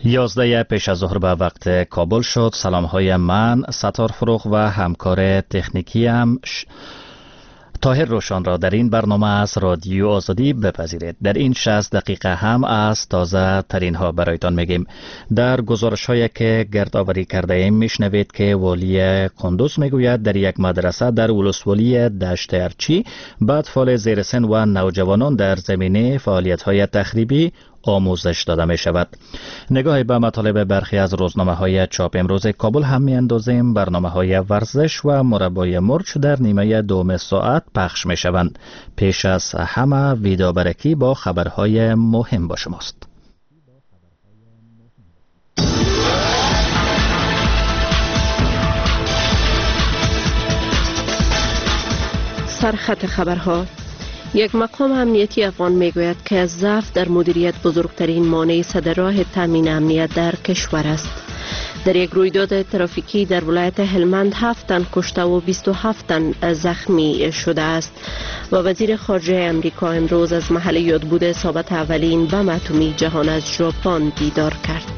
11 پیش از ظهر به وقت کابل شد. سلام های من ستار فروغ و همکار تکنیکیم طاهر روشن را در این برنامه از رادیو آزادی بپذیرید. در این 60 دقیقه هم از تازه ترین ها برایتان میگیم. در گزارش هایی که گردآوری کرده ایم میشنوید که والی قندوز میگوید در یک مدرسه در ولسوالی دشت ارچی به اطفال زیر سن و نوجوانان در زمینه فعالیت های تخریبی آموزش داده می شود. نگاهی به مطالب برخی از روزنامه های چاپ امروز کابل هم می اندازیم. برنامه های ورزش و مربای مرچ در نیمه دوم ساعت پخش می شوند. پیش از همه ویدا برکی با خبرهای مهم با شماست. سرخط خبرها. یک مقام امنیتی افغان میگوید که ضعف در مدیریت بزرگترین مانع صدر راه تامین امنیت در کشور است. در یک رویداد ترافیکی در ولایت هلمند 7 تن کشته و 27 تن زخمی شده است و وزیر خارجه امریکا امروز از محل یادبود اصابت اولین بم اتمی جهان از ژاپن دیدار کرد.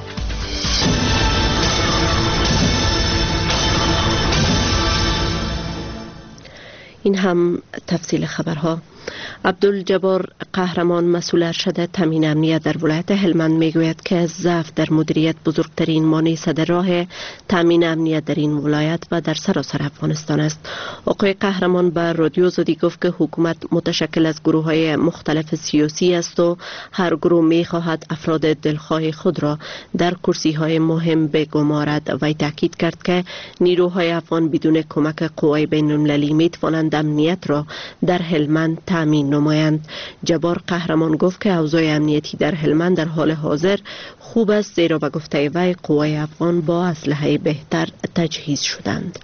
این هم تفصیل خبرها. عبدالجبار قهرمان مسئول ارشد تامین امنیت در ولایت هلمند میگوید که ضعف در مدیریت بزرگترین مانع صدر راه تامین امنیت در این ولایت و در سراسر افغانستان است. آقای قهرمان به رادیو آزادی گفت که حکومت متشکل از گروه های مختلف سیاسی است و هر گروه میخواهد افراد دلخواه خود را در کرسی های مهم بگمارد. وی تاکید کرد که نیروهای افغان بدون کمک قوای بین المللی میتوانند امنیت را در هلمند تامین نمایند. جبار قهرمان گفت که اوضاع امنیتی در هلمند در حال حاضر خوب است، زیرا به گفته وی قوای افغان با اسلحه بهتر تجهیز شدند.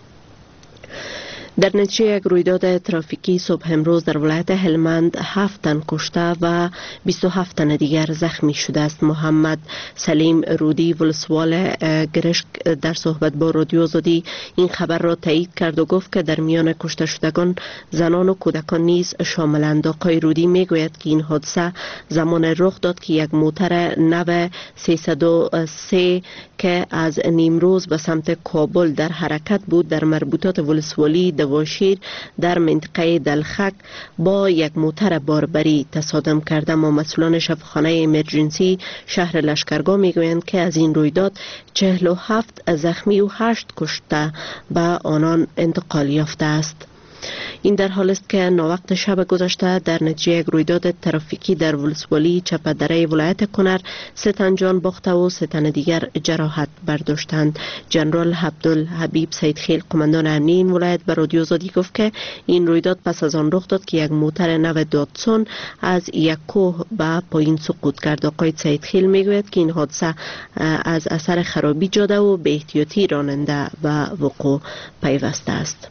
در نتیجه یک رویداد ترافیکی صبح امروز در ولایت هلمند 7 تن کشته و 27 تن دیگر زخمی شده است. محمد سلیم رودی ولسوال گرشک در صحبت با رادیو آزادی این خبر را تایید کرد و گفت که در میان کشته شدگان زنان و کودکان نیز شاملند. آقای رودی میگوید که این حادثه زمان رخ داد که یک موتر نو 303 که از نیمروز به سمت کابل در حرکت بود در مربوطات ولسوالی دواشیر در منطقه دلخک با یک موتر باربری تصادم کرده. اما مسئولان شفاخانه امرجنسی شهر لشکرگاه میگویند که از این رویداد 47 زخمی و 8 کشته به آنان انتقال یافته است. این در حال است که ناوقت شب گذشته در نتیجه یک رویداد ترافیکی در ولسوالی چپدره ولایت کنر 3 تن جان باخته و 3 تن دیگر جراحت برداشتند. جنرال عبدالحبیب سیدخیل قماندان امنی این ولایت به رادیو آزادی گفت که این رویداد پس از آن رخ داد که یک موتر نو داتسون از یک کوه به پایین سقوط کرد. آقای سیدخیل میگوید که این حادثه از اثر خرابی جاده و به احتیاطی راننده و وقوع پیوسته است.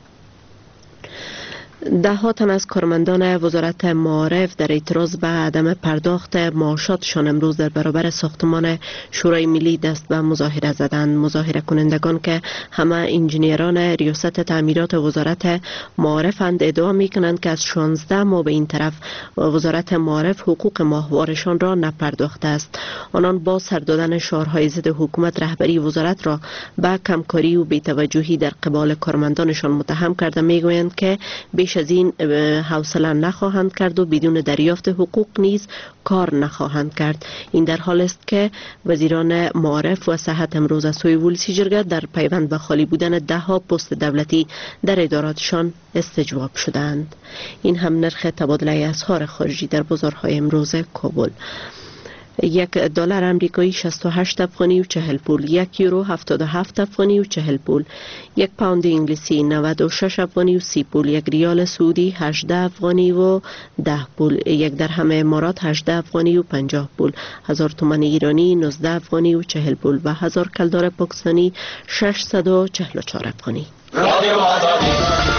10 تن از کارمندان وزارت معارف در اعتراض به عدم پرداخت معاشاتشان امروز در برابر ساختمان شورای ملی دست به مظاهره زدند. مظاهره کنندگان که همه انجینیران ریاست تعمیرات وزارت معارفند ادعا میکنند که از 16 ماه به این طرف وزارت معارف حقوق ماهوارشان را نپرداخته است. آنان با سر دادن شعارهای ضد حکومت رهبری وزارت را به کمکاری و بی‌توجهی در قبال کارمندانشان متهم کرده میگویند که بیش از این حوصله نخواهند کرد و بدون دریافت حقوق نیز کار نخواهند کرد. این در حال است که وزیران معارف و صحت امروز از سوی ولسی جرگه در پیوند به خالی بودن 10 پست دولتی در اداراتشان استجواب شدند. این هم نرخ تبادله اسعار خارجی در بازارهای امروز کابل: $1 آمریکایی 68 افغانی و 40 پول، 1 یورو 77 افغانی و 40 پول، 1 پوند انگلیسی 96 افغانی و 30 پول، 1 ریال سعودی 18 افغانی و 10 پول، 1 درهم امارات 18 افغانی و 50 پول، 1000 تومان ایرانی 19 افغانی و 40 پول و 1000 کلدار پاکستانی 644 افغانی.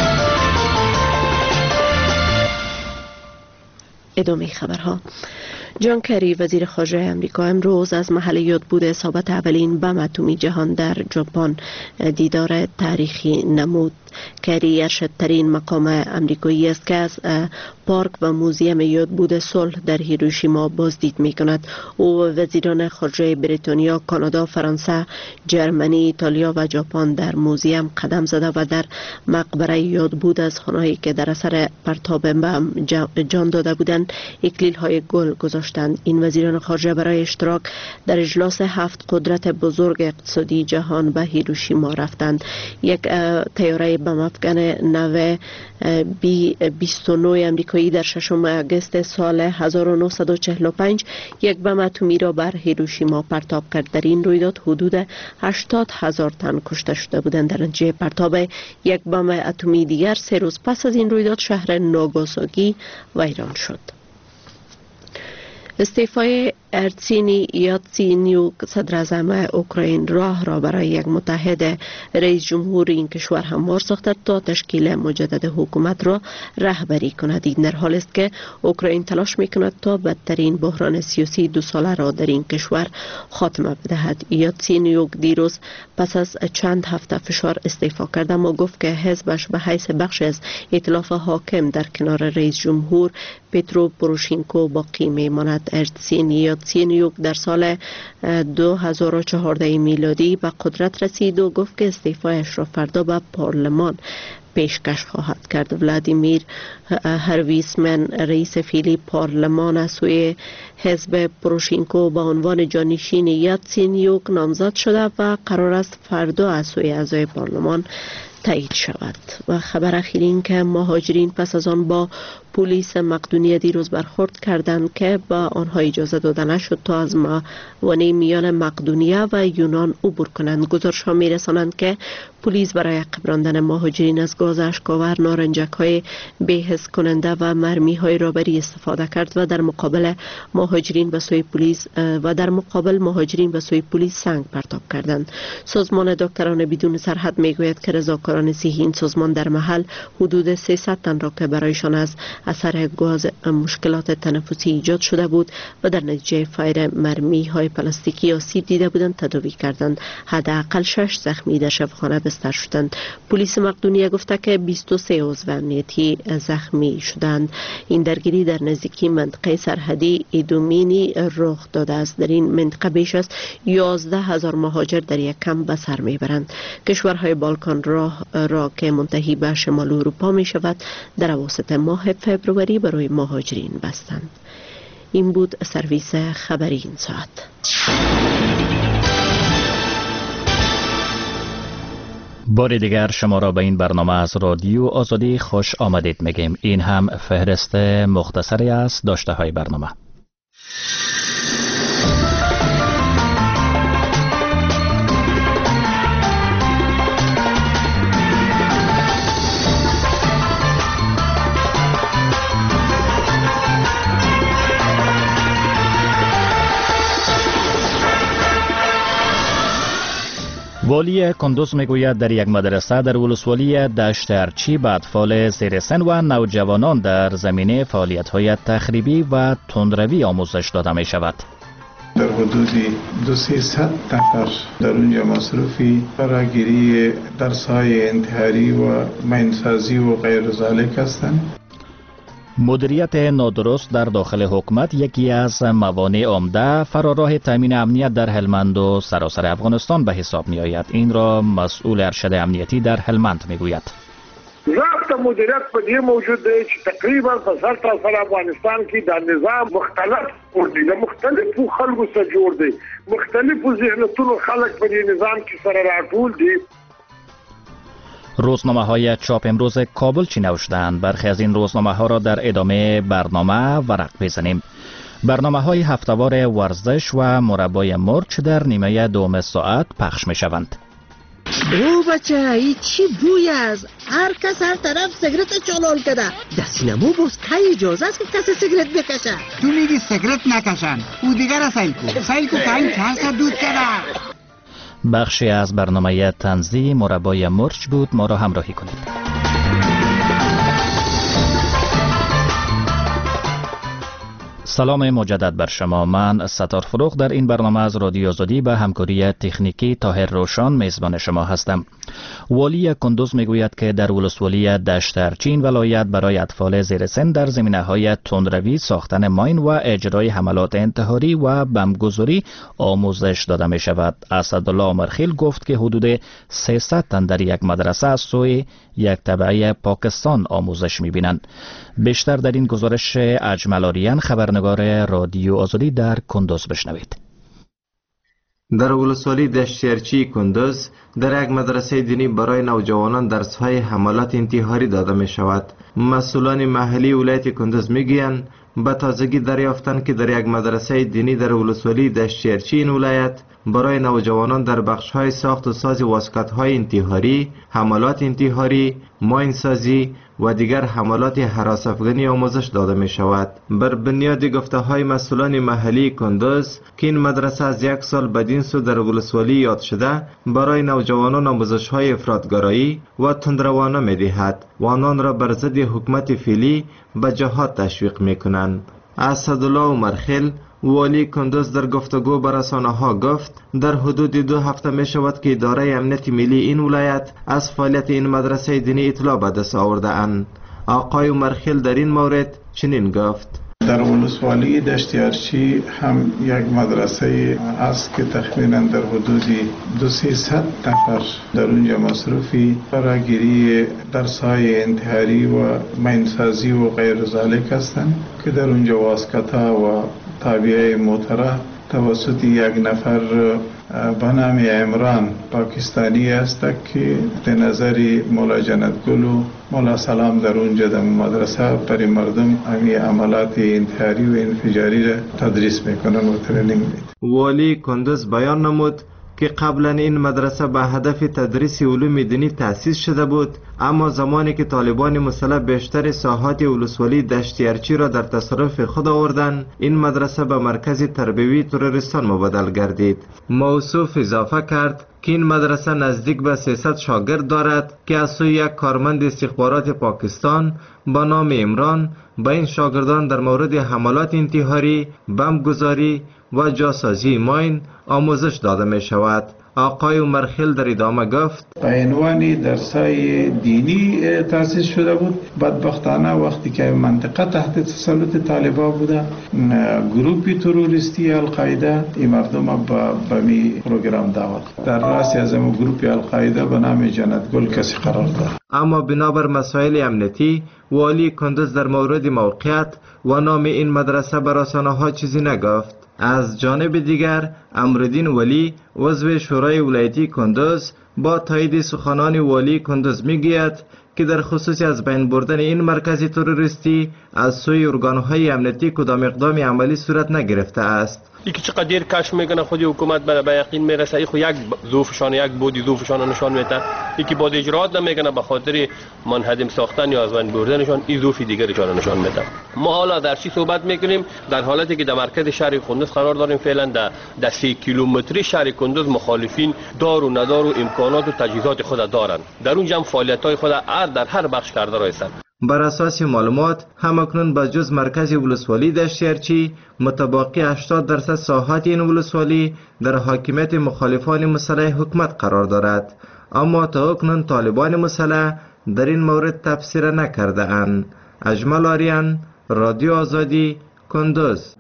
ادامه خبرها. جان کری وزیر خارجه امریکا امروز از محل یادبود اصابت اولین بم اتمی جهان در ژاپن دیدار تاریخی نمود. کری ارشدترین مقام امریکایی است که از پارک و موزیم یادبود صلح در هیروشیما بازدید می کند. او و وزیران خارجه بریتانیا، کانادا، فرانسه، جرمنی، ایتالیا و ژاپن در موزیم قدم زده و در مقبره یادبود از خانهایی که در اثر پرتاب بم جان داده بودند اکلیل های گل گذاشتند. این وزیران خارجه برای اشتراک در اجلاس 7 قدرت بزرگ اقتصادی جهان به هیروشیما رفتند. یک طیاره بم افغان نو B-29 امریکایی در 6 آگوست سال 1945 یک بم اتمی را بر هیروشیما پرتاب کرد. در این رویداد حدود 80,000 تن کشته شده بودند. در نتیجه پرتاب یک بم اتمی دیگر 3 روز پس از این رویداد شهر ناگاساکی ویران شد. استعفای ارتسینی یاتسینیوک صدر اعظم اوکراین راه را برای یک متحد رئیس جمهور این کشور هموار ساخته تا تشکیل مجدد حکومت را رهبری کند. این در حال است که اوکراین تلاش میکند تا بدترین بحران سیاسی 2 ساله را در این کشور خاتمه بدهد. یاتسینیوک دیروز پس از چند هفته فشار استعفا کرد، اما گفت که حزبش به حیث بخش از ائتلاف حاکم در کنار رئیس جمهور پترو پوروشینکو باقی میماند. یاتسینیوک در سال 2014 میلادی به قدرت رسید و گفت که استعفایش را فردا به پارلمان پیشکش خواهد کرد. ولادیمیر هرویسمن رئیس فعلی پارلمان از سوی حزب پوروشینکو به عنوان جانشین یاتسینیوک نامزد شده و قرار است فردا از سوی اعضای پارلمان تایید شود. و خبر اخیر این که مهاجرین پس از آن با پلیس مقدونیه دیروز برخورد کردند که با آنها اجازه داده نشد تا از موانع میان مقدونیه و یونان عبور کنند. گزارش ها می رسانند که پلیس برای قبراندن مهاجرین از گاز اشک‌آور، نارنجک های بی‌حس کننده و مرمی های رابری استفاده کرد و در مقابل مهاجرین به سوی پلیس سنگ پرتاب کردند. سازمان دکتران بدون سرحد می گوید که رضاکاران صحی این سازمان در محل حدود 300 تن را که برایشان از اثر گاز مشکلات تنفسی ایجاد شده بود و در نتیجه فایر مرمی های پلاستیکی آسیب دیده بودند تداوی کردند. حداقل 6 زخمی در شفاخانه بستر شدند. پلیس مقدونیه گفته که 23 عضو امنیتی زخمی شدند. این درگیری در نزدیکی منطقه سرحدی ایدومینی رخ داده است. در این منطقه بیش از 11,000 مهاجر در یک کمپ به سر میبرند. کشورهای بالکان را که منتهی به شمال اروپا می شود در اواسط ماه فبروری برای مهاجرین بستند. این بود سرویس خبری این ساعت. بار دیگر شما را به این برنامه از رادیو آزادی خوش آمدید میگیم. این هم فهرست مختصری از داشته های برنامه. والی کندوز میگوید در یک مدرسه در ولسوالی دشت ارچی به اطفال زیر سن و نوجوانان در زمینه فعالیت‌های تخریبی و تندروی آموزش داده می شود. در حدود 200 نفر در اونجا مصروفی فراگیری درس‌های انتحاری و مینسازی و غیر ذالک هستند. مدیریت نادرست در داخل حکومت یکی از موانع عمده فراراه تامین امنیت در هلمند و سراسر افغانستان به حساب می آید. این را مسئول ارشد امنیتی در هلمند می گوید. ضبط مدیریت په دې موجود دی چې تقریبا په سر تا سر افغانستان کې د نظام مختلف دی، د مختلفو خلکو سره جوړ دی، مختلفو ذهنیتونو خلک په دې نظام کې سره راټول دي. روزنامه های چاپ امروز کابل چی نوشتند؟ برخی از این روزنامه ها را در ادامه برنامه ورق بزنیم. برنامه های هفته‌وار ورزش و مربای مرچ در نیمه دوم ساعت پخش می شوند. او بچه ای چی بوی از هر کس هر طرف سیگرت چالان کده. در سینما باز که اجازه است که کسی سیگرت بکشه؟ تو میگی سیگرت نکشن، او دیگر سیل کو که این کس دود کده. بخشی از برنامه طنزی مربای مرچ بود. ما را همراهی کنید. سلام مجدد بر شما. من ستار فروغ در این برنامه از رادیو آزادی به همکاری تکنیکی طاهر روشن میزبان شما هستم. والی کندوز میگوید که در ولسوالی دشت ارچین ولایت برای اطفال زیر سن در زمینه‌های تندروی، ساختن ماین و اجرای حملات انتحاری و بمبگذاری آموزش داده می شود. اسدالله عمرخیل گفت که حدود 300 تن در یک مدرسه از سوی یک تبعه پاکستان آموزش می بینند. بیشتر در این گزارش اجمل آریان، خبرنگار رادیو آزادی در کندوز بشنوید. در ولسوالی دشتیارچی کندوز در یک مدرسه دینی برای نوجوانان درس‌های حملات انتحاری داده می شود. مسئولان محلی ولایت کندوز می گویند به تازگی دریافتند که در یک مدرسه دینی در ولسوالی دشتیارچی این ولایت برای نوجوانان در بخش‌های ساخت و ساز واسکت‌های انتحاری، حملات انتحاری، ماین سازی و دیگر حملات هراس افغانی آموزش داده می شود. بر بنیاد گفته‌های مسئولان محلی کندوز که این مدرسه از یک سال بدین سو در ولسوالی یاد شده برای نوجوانان آموزش‌های افراط‌گرایی و تندروانه می دهد و آنان را بر ضد حکومت فعلی به جهاد تشویق می کنند. اسدالله عمرخیل والی کندوز در گفتگو با رسانه‌ها گفت در حدود 2 هفته می شود که اداره امنیت ملی این ولایت از فعالیت این مدرسه دینی اطلاع به دست آورده اند. آقای عمرخیل در این مورد چنین گفت: در ولسوالی دشتیارچی هم یک مدرسه است که تقریباً در حدود 200 نفر در اونجا مصروفی فراگیری درس‌های انتحاری و ماینسازی و غیر ذالک هستند که در اونجا واسکتا و تابعه موتره توسط یک نفر به نام عمران پاکستانی است که به نظر مولا جنتگل و مولا سلام در اونجا در مدرسه برای مردم همی عملات انتحاری و انفجاری را تدریس میکنن و ترینینگ میدن. والی کندوز بیان نمود که قبلا این مدرسه به هدف تدریس علوم دینی تأسیس شده بود، اما زمانی که طالبان مسلح بیشتر ساحات ولسوالی دشتیارچی را در تصرف خود آوردند، این مدرسه به مرکز تربیوی تروریستان مبادل گردید. موصوف اضافه کرد که این مدرسه نزدیک به 300 شاگرد دارد که از سوی یک کارمند استخبارات پاکستان با نام عمران به این شاگردان در مورد حملات انتحاری، بمبگذاری و جاسازی ماین آموزش داده می شود. آقای عمرخیل در ادامه گفت: به عنوان درسای دینی تأسیس شده بود. بدبختانه وقتی که منطقه تحت تسلط طالبان بوده، گروپی تروریستی القاعده این مردم به می پروگرام دعوت در راسی از این گروپی القاعده به نام جنتگل کسی قرار داد. اما بنابر مسائل امنیتی والی کندوز در مورد موقعیت و نام این مدرسه به رسانه‌ها چیزی نگفت. از جانب دیگر امرالدین ولی عضو شورای ولایتی کندوز با تایید سخنان والی کندوز میگوید که در خصوص از بین بردن این مرکز تروریستی از سوی ارگان‌های امنیتی کدام اقدام عملی صورت نگرفته است. یکی چقدر دیر کشف میکنه خودی حکومت به یقین میرسه ای خو یک ظروفشان یک بودی ظروفشان نشان میده، یکی با اجرات نمیکنه به خاطر منهدم ساختن یا از بین بردنشان این ظروف دیگرشان نشان میده. ما حالا در چی صحبت میکنیم؟ در حالتی که در مرکز شهر کندوز قرار داریم، فعلا در 3 کیلومتری شهر کندوز مخالفین دار و ندار و امکانات و تجهیزات خود دارند، در اونجا هم فعالیت‌های خود در هر بخش کرده رایستند. بر اساس معلومات همکنون به جز مرکز ولسوالی دشتیارچی متباقی 80% ساحات این ولسوالی در حاکمیت مخالفان مسلح حکومت قرار دارد، اما تا اکنون طالبان مسلح در این مورد تبصره نکرده اند. اجمل آریان، رادیو آزادی، کندوز.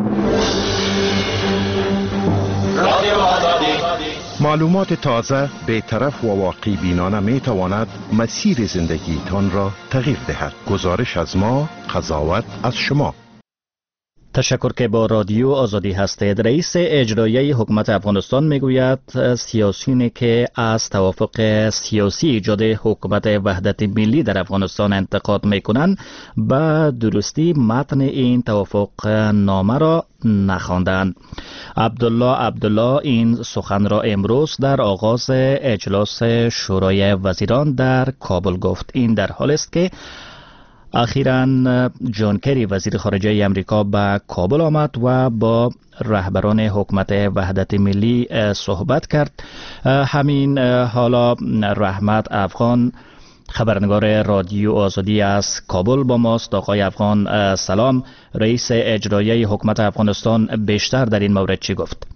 معلومات تازه، بی‌طرف و واقع بینانه می تواند مسیر زندگی تان را تغییر دهد. گزارش از ما، قضاوت از شما. تشکر که با رادیو آزادی هستید. رئیس اجرایی حکومت افغانستان میگوید سیاسیونی که از توافق سیاسی ایجاد حکومت وحدت ملی در افغانستان انتقاد میکنند به درستی متن این توافق نامه را نخواندند. عبدالله این سخن را امروز در آغاز اجلاس شورای وزیران در کابل گفت. این در حال است که اخیراً جان کری وزیر خارجه امریکا به کابل آمد و با رهبران حکومت وحدت ملی صحبت کرد. همین حالا رحمت افغان خبرنگار رادیو آزادی از کابل با ماست. آقای افغان سلام. رئیس اجرایی حکومت افغانستان بیشتر در این مورد چی گفت؟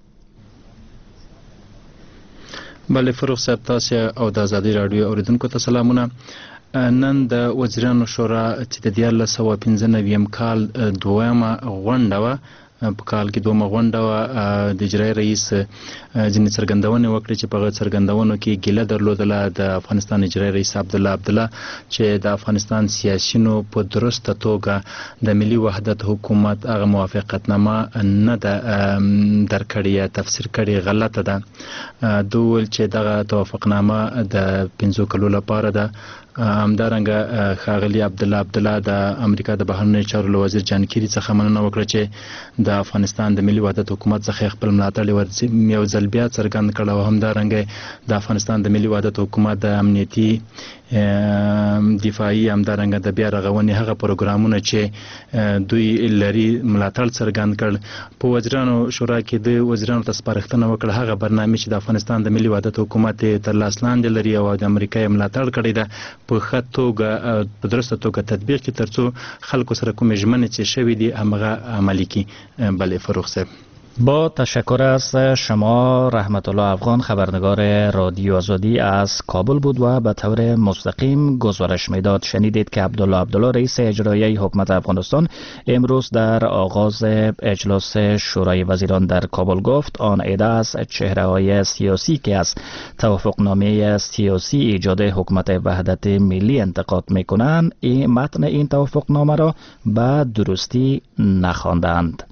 بله فروغ صاحب، تاسو او د آزادی رادیو اوریدونکو ته سلامونه. نن د وزیرانو شورا چې د 1995 کال دویمه غونډه وه، په کال کې دومره غونډه وه، د اجرایي رئیس ځینې څرګندونې وکړې چې په هغه څرګندونو کې ګیله درلودله د افغانستان اجرایي رئیس عبدالله چې د افغانستان سیاسیونو په درسته توګه د ملي وحدت حکومت هغه موافقتنامه نه ده درکړې یا تفسیر کړې، غلطه ده. دوی ویل چې دغه توافقنامه د 5 کلو لپاره ده. همدارنګه ښاغلي عبدالله د امریکا د بهرنیو چارو وزیر جان کیری څخه مننه وکړه چې د افغانستان د ملي وحدت حکومت څخه خپل ملاتړ یو ځل بیا څرګند کړ، او همدارنګه د افغانستان د ملي وحدت حکومت د امنیتي دفاعي همدارنګه د بیا رغونې هغه پروګرامونه چې دوی لري ملاتړ څرګند کړ. په وزیرانو شورا کې د وزیرانو ته سپارښتنه وکړه هغه برنامه چې د افغانستان د ملي وحدت حکومت تر لاس لاندې لري او د امریکا ملاتړ کړی ده په ښه توګه په درسته توګه تطبیق کړي ترڅو خلکو سره کومې ژمنې چې شوي دي همغه عملي کړي. بله فروغ صاحب، با تشکر از شما. رحمت الله افغان خبرنگار رادیو آزادی از کابل بود و به طور مستقیم گزارش میداد. شنیدید که عبدالله رئیس اجرایی حکومت افغانستان امروز در آغاز اجلاس شورای وزیران در کابل گفت آن عده از چهره‌های سیاسی که از توافقنامه سیاسی ایجاد حکومت وحدت ملی انتقاد میکنند متن این توافقنامه را به درستی نخواندند.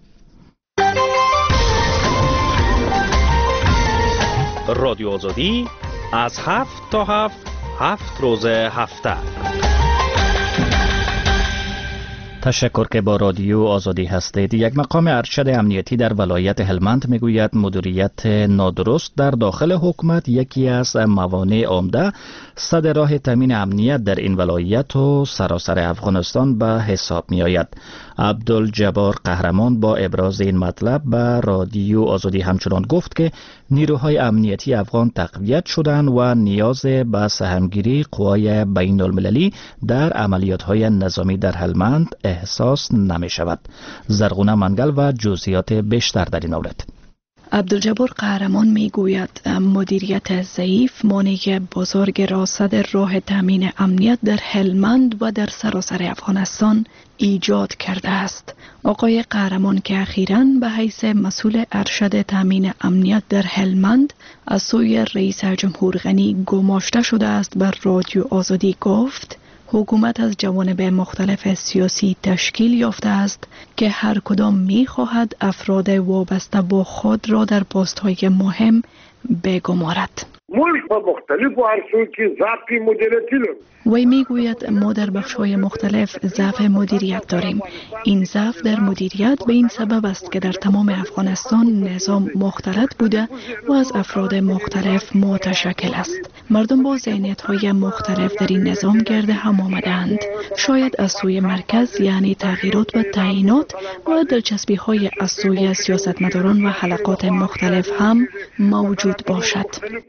رادیو آزادی از 7 تا 7 روز هفته. تشکر که با رادیو آزادی هستید. یک مقام ارشد امنیتی در ولایت هلمند میگوید مدیریت نادرست در داخل حکومت یکی از موانع عمده سد راه تامین امنیت در این ولایت و سراسر افغانستان به حساب می آید. عبدالجبار قهرمان با ابراز این مطلب به رادیو آزادی همچنان گفت که نیروهای امنیتی افغان تقویت شدند و نیاز به سهمگیری قوای بین المللی در عملیات‌های نظامی در هلمند احساس نمی شود. زرغونه منگل و جزئیات بیشتر در این مورد. عبدالجبار قهرمان می گوید مدیریت ضعیف مانع بزرگ را صدر راه تامین امنیت در هلمند و در سراسر افغانستان ایجاد کرده است. آقای قهرمان که اخیراً به حیث مسئول ارشد تامین امنیت در هلمند از سوی رئیس جمهور غنی گماشته شده است بر رادیو آزادی گفت حکومت از جوانب مختلف سیاسی تشکیل یافته است که هر کدام می خواهد افراد وابسته با خود را در پست‌های مهم بگمارد. ملک با مختلف و عرصو کی ذاتی مدیریتی لرم. وی میگوید ما در بخش‌های مختلف ضعف مدیریت داریم. این ضعف در مدیریت به این سبب است که در تمام افغانستان نظام مختلط بوده و از افراد مختلف متشکل است. مردم با ذهنیت‌های مختلف در این نظام گرد هم آمدند. شاید از سوی مرکز یعنی تغییرات و تعیینات و دلچسبی‌های از سوی سیاستمداران و حلقات مختلف هم موجود باشد.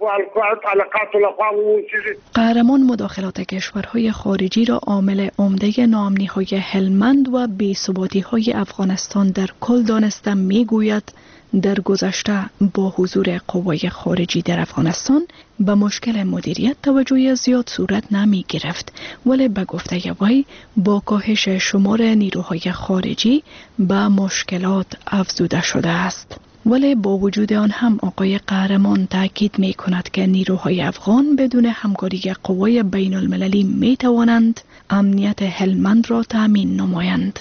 قهرمان مداخلات کشورهای خارجی را عامل عمده ناامنی‌های هلمند و بی‌ثباتی‌های افغانستان در کل دانسته می‌گوید در گذشته با حضور قوای خارجی در افغانستان به مشکل مدیریت توجه زیاد صورت نمی گرفت، ولی به گفته وی با کاهش شمار نیروهای خارجی به مشکلات افزوده شده است. ولی با وجود آن هم آقای قهرمان تاکید می کند که نیروهای افغان بدون همکاری قوای بین المللی می توانند امنیت هلمند را تامین نمایند.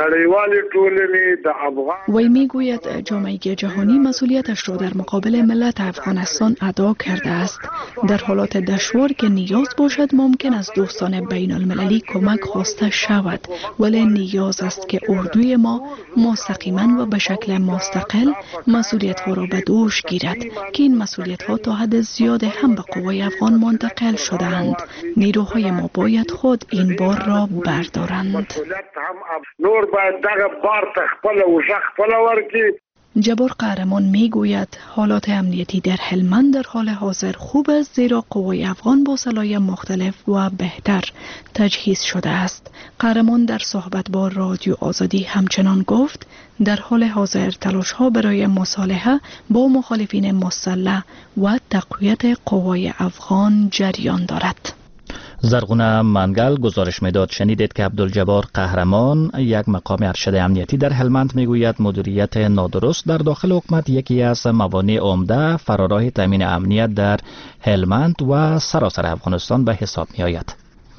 وی میگوید جامعه جهانی مسئولیتش را در مقابل ملت افغانستان ادا کرده است. در حالات دشوار که نیاز باشد ممکن است دوستان بین المللی کمک خواسته شود، ولی نیاز است که اردوی ما مستقیما و به شکل مستقل مسئولیت ها را به دوش گیرد که این مسئولیت ها تا حد زیاد هم به قوای افغان منتقل شدند. نیروهای ما باید خود این بار را بردارند. باید دغه بار ته خپل او ځخ خپل ورکی. جبار قهرمان می گوید حالات امنیتی در هلمند در حال حاضر خوب است، زیرا قوای افغان با سلاح مختلف و بهتر تجهیز شده است. قهرمان در صحبت با رادیو آزادی همچنان گفت در حال حاضر تلاش ها برای مصالحه با مخالفین مسلح و تقویت قوای افغان جریان دارد. زرغونه منگل گزارش میداد. شنیدید که عبدالجبار قهرمان، یک مقام ارشد امنیتی در هلمند، میگوید مدیریت نادرست در داخل حکومت یکی از موانع عمده فراراه تامین امنیت در هلمند و سراسر افغانستان به حساب می آید.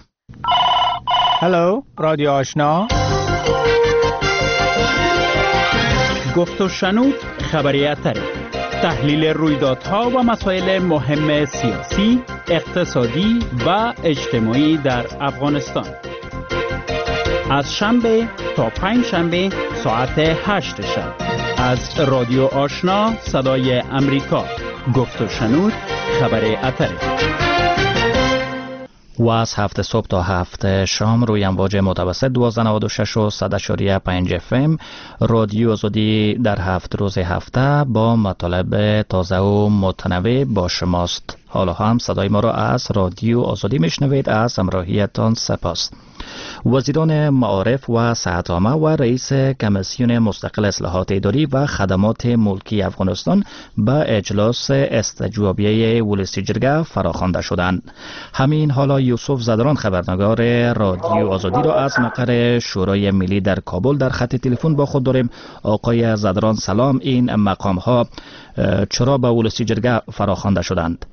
هلو رادیو آشنا، گفت و شنود خبریت تحلیل رویدادها و مسائل مهم سیاسی، اقتصادی و اجتماعی در افغانستان از شنبه تا پنج شنبه ساعت 8 شب از رادیو آشنا صدای امریکا. گفت و شنود خبر اتره و از 7 صبح تا 7 شام روی امواج متوسط 1296 و 100.5 FM رادیو آزادی در 7 روز هفته با مطالب تازه و متنوع با شماست. حالا هم صدای ما را از رادیو آزادی میشنوید. از همراهیتان سپاس. وزیران معارف و صحت عامه و رئیس کمیسیون مستقل اصلاحات اداری و خدمات ملکی افغانستان به اجلاس استجوابیه ولسی جرگه فراخوانده شدند. همین حالا یوسف زدران خبرنگار رادیو آزادی را از مقر شورای ملی در کابل در خط تلفن با خود داریم. آقای زدران سلام، این مقام ها چرا به ولسی جرگه فراخوانده شدند؟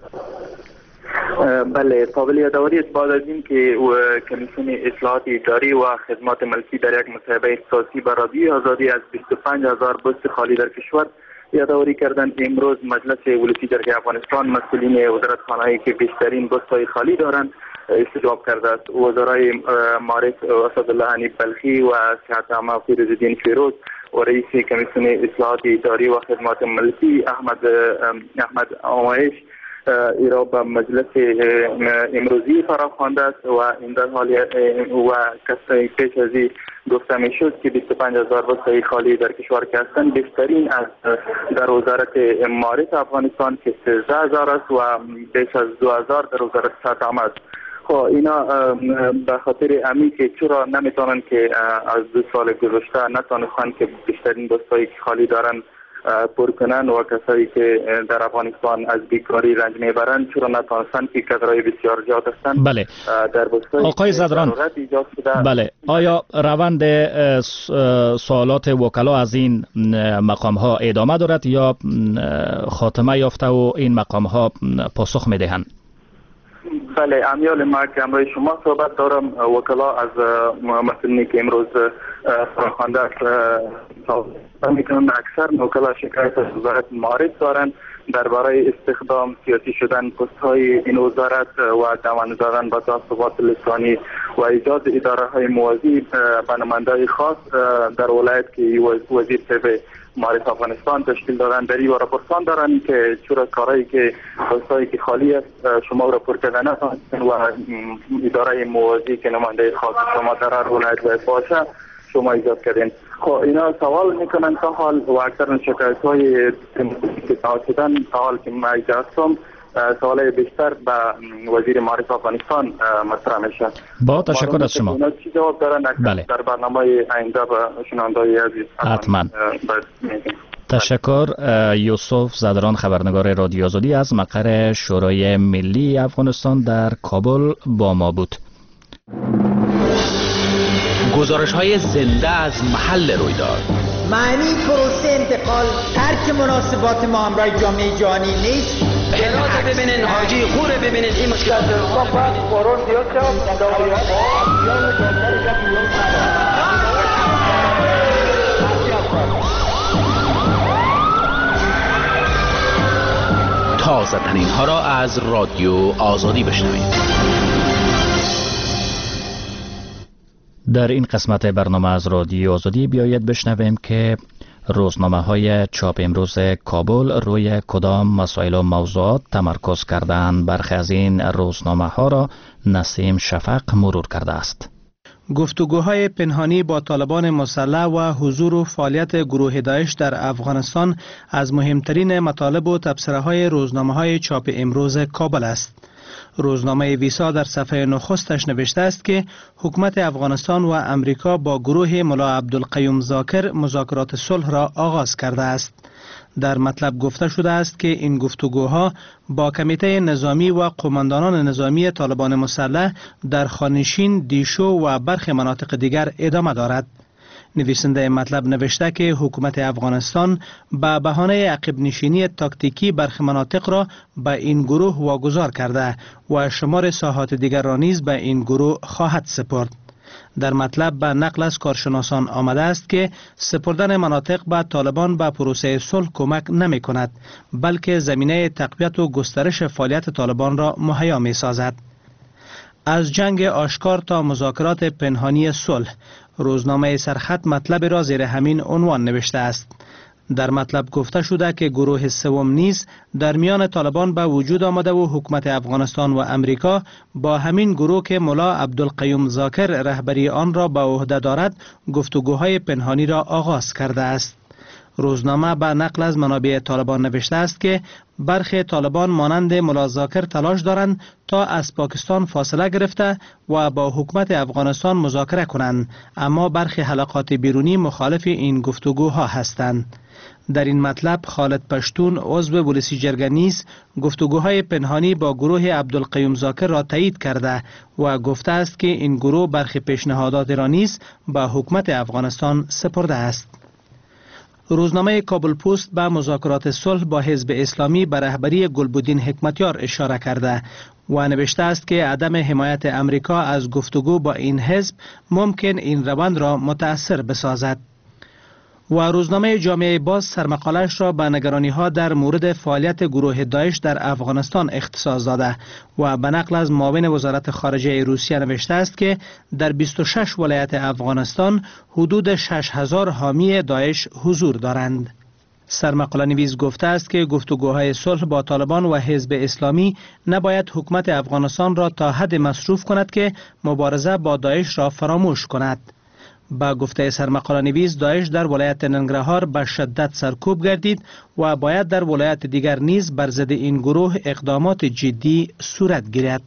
بله، قابل یادآوری است بعد از این که کمیسیون اصلاحات اداری و خدمات ملکی در یک مصاحبه اختصاصی به رادیو آزادی از 25,000 پست خالی در کشور یادآوری کردند. امروز مجلس ولسی جرگه افغانستان مسئولین وزارتخانه‌ای که بیشترین پست‌های خالی دارند استجواب کرده است. وزرای معارف اسدالله حنیف بلخی و صحت عامه فیروزالدین فیروز و رئیس کمیسیون اصلاحات اداری و خدمات ملکی احمد آمایش ایرا به مجلس امروزی فراخوانده است و این در حال و کسایی پیش از این گفته می شد که 25,000 پست خالی در کشور که هستند بیشترین از در وزارت معارف افغانستان که 13,000 است و بیش از 2,000 در وزارت صحت عامه است. خب اینا به خاطر امی که چرا نمیتونن که از 2 سال گذشته نتونستن که بیشترین پست‌هایی که خالی دارن پر کنن و کسایی که در افغانستان از بیکاری رنج میبرند چرا نتونستن که کادرهای بسیار زیاد هستند. بله. در آقای زدران، بله، آیا روند سوالات وکلا از این مقام ها ادامه دارد یا خاتمه یافته و این مقام ها پاسخ میدهند؟ بله، امیال ما که امروز شما صحبت دارم وکلا از مسئولینی که امروز فراخوانده میکنن. اکثر وکلا شکایت از وزارت معارف دارند درباره استخدام سیاسی شدن پست های این وزارت و دامن زدن به تعصبات لسانی و ایجاد اداره های موازی به نماینده خاص در ولایت که وزیر صاحب معارف افغانستان تشکیل دادن. در این راپورتان دارن که چرا کارهایی که پستایی که خالی است شما راپورت کردن و اداره موازی که نماینده خاص شما در هر ولایت باشه شما ایجاد کردین. خب اینا سوال میکنن تا حال و اکثر شکایت های که شدن تا حال که ما هستم سوال بیشتر به وزیر معارف افغانستان مطرح میشه. با تشکر از شما. اونا چی جواب دارن بله. در برنامه آینده به شنونده‌های عزیز حتما. تشکر. یوسف زدران خبرنگار رادیو آزادی از مقر شورای ملی افغانستان در کابل با ما بود. گزارش های زنده از محل رویداد. معنی پروسه انتقال ترک مناسبات ما همراه جامعه جهانی نیست. هرات ببینین، حاجی خوره ببینین، این مشکل تازه ترین ها را از رادیو آزادی بشنوید. در این قسمت برنامه از رادیو آزادی بیایید بشنویم که روزنامه های چاپ امروز کابل روی کدام مسائل و موضوعات تمرکز کردند. برخی از این روزنامه ها را نسیم شفق مرور کرده است. گفتگوهای پنهانی با طالبان مسلح و حضور و فعالیت گروه داعش در افغانستان از مهمترین مطالب و تبصره‌های روزنامه‌های چاپ امروز کابل است. روزنامه ویسا در صفحه نخستش نوشته است که حکومت افغانستان و امریکا با گروه ملا عبدالقیوم ذاکر مذاکرات صلح را آغاز کرده است. در مطلب گفته شده است که این گفتگوها با کمیته نظامی و قماندانان نظامی طالبان مسلح در خانشین، دیشو و برخی مناطق دیگر ادامه دارد. نویسنده مطلب نوشته که حکومت افغانستان به بهانه عقب نشینی تاکتیکی برخی مناطق را به این گروه واگذار کرده و شمار ساحات دیگر را نیز به این گروه خواهد سپرد. در مطلب به نقل از کارشناسان آمده است که سپردن مناطق به طالبان به پروسه صلح کمک نمی کند، بلکه زمینه تقویت و گسترش فعالیت طالبان را مهیا می سازد. از جنگ آشکار تا مذاکرات پنهانی صلح، روزنامه سرخط مطلب را زیر همین عنوان نوشته است. در مطلب گفته شده که گروه سوم نیز در میان طالبان به وجود آمده و حکومت افغانستان و امریکا با همین گروه که ملا عبدالقیوم ذاکر رهبری آن را به عهده دارد گفتگوهای پنهانی را آغاز کرده است. روزنامه به نقل از منابع طالبان نوشته است که برخی طالبان مانند ملا ذاکر تلاش دارند تا از پاکستان فاصله گرفته و با حکومت افغانستان مذاکره کنند، اما برخی حلقات بیرونی مخالف این گفتگوها هستند. در این مطلب خالد پشتون عضو پلیسی جرگه نیز گفتگوهای پنهانی با گروه عبدالقیوم ذاکر را تایید کرده و گفته است که این گروه برخی پیشنهادات را نیز به حکومت افغانستان سپرده است. روزنامه کابل پست به مذاکرات صلح با حزب اسلامی به رهبری گلبدین حکمتیار اشاره کرده و نوشته است که عدم حمایت امریکا از گفتگو با این حزب ممکن این روند را متأثر بسازد. و روزنامه جامعه باز سرمقالش را به نگرانی‌ها در مورد فعالیت گروه داعش در افغانستان اختصاص داده و به نقل از معاون وزارت خارجه روسیه نوشته است که در 26 ولایت افغانستان حدود 6000 حامی داعش حضور دارند. سرمقاله نویس گفته است که گفتگوهای صلح با طالبان و حزب اسلامی نباید حکومت افغانستان را تا حد مصروف کند که مبارزه با داعش را فراموش کند. با گفته سرمقاله نویس داعش در ولایت ننگرهار به شدت سرکوب گردید و باید در ولایت دیگر نیز بر ضد این گروه اقدامات جدی صورت گیرد.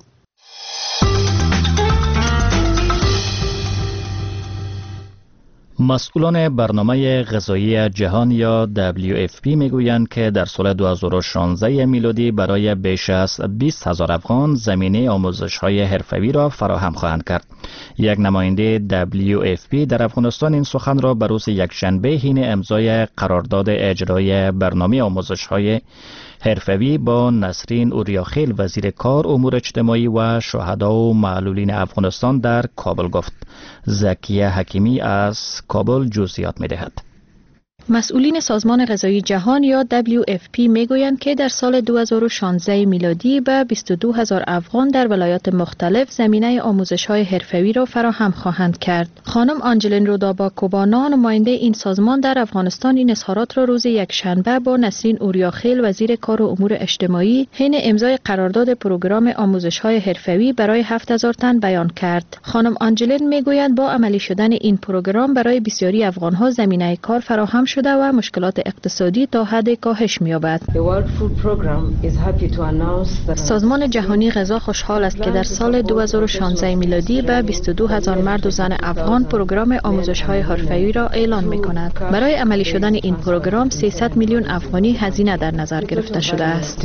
مسئولان برنامه غذایی جهان یا WFP میگویند که در سال 2016 میلادی برای بیش از 20,000 افغان زمینه آموزش‌های حرفه‌ای را فراهم خواهند کرد. یک نماینده WFP در افغانستان این سخن را به روز یکشنبه حین امضای قرارداد اجرای برنامه آموزش‌های حرفه‌ای با نسرین اوریاخیل وزیر کار، امور اجتماعی و شهدا و معلولین افغانستان در کابل گفت. زکیه حکیمی از کابل جزئیات می‌دهد. مسئولین سازمان غذایی جهان یا WFP میگویند که در سال 2016 میلادی به 22,000 افغان در ولایات مختلف زمینه آموزش‌های حرفه‌ای را فراهم خواهند کرد. خانم آنجلین روداباکوبانا نماینده این سازمان در افغانستان این اظهارات را روز یکشنبه با نسرین اوریاخیل وزیر کار و امور اجتماعی حین امضای قرارداد پروگرام آموزش‌های حرفه‌ای برای 7,000 تن بیان کرد. خانم آنجلین میگوید با عملی شدن این پروگرام برای بسیاری افغان‌ها زمینه کار فراهم شده و مشکلات اقتصادی تا حد کاهش می‌یابد. سازمان جهانی غذا خوشحال است که در سال 2016 میلادی به 22,000 مرد و زن افغان پروگرام آموزش‌های حرفه‌ای را اعلان می‌کند. برای عملی شدن این پروگرام 300 میلیون افغانی هزینه در نظر گرفته شده است.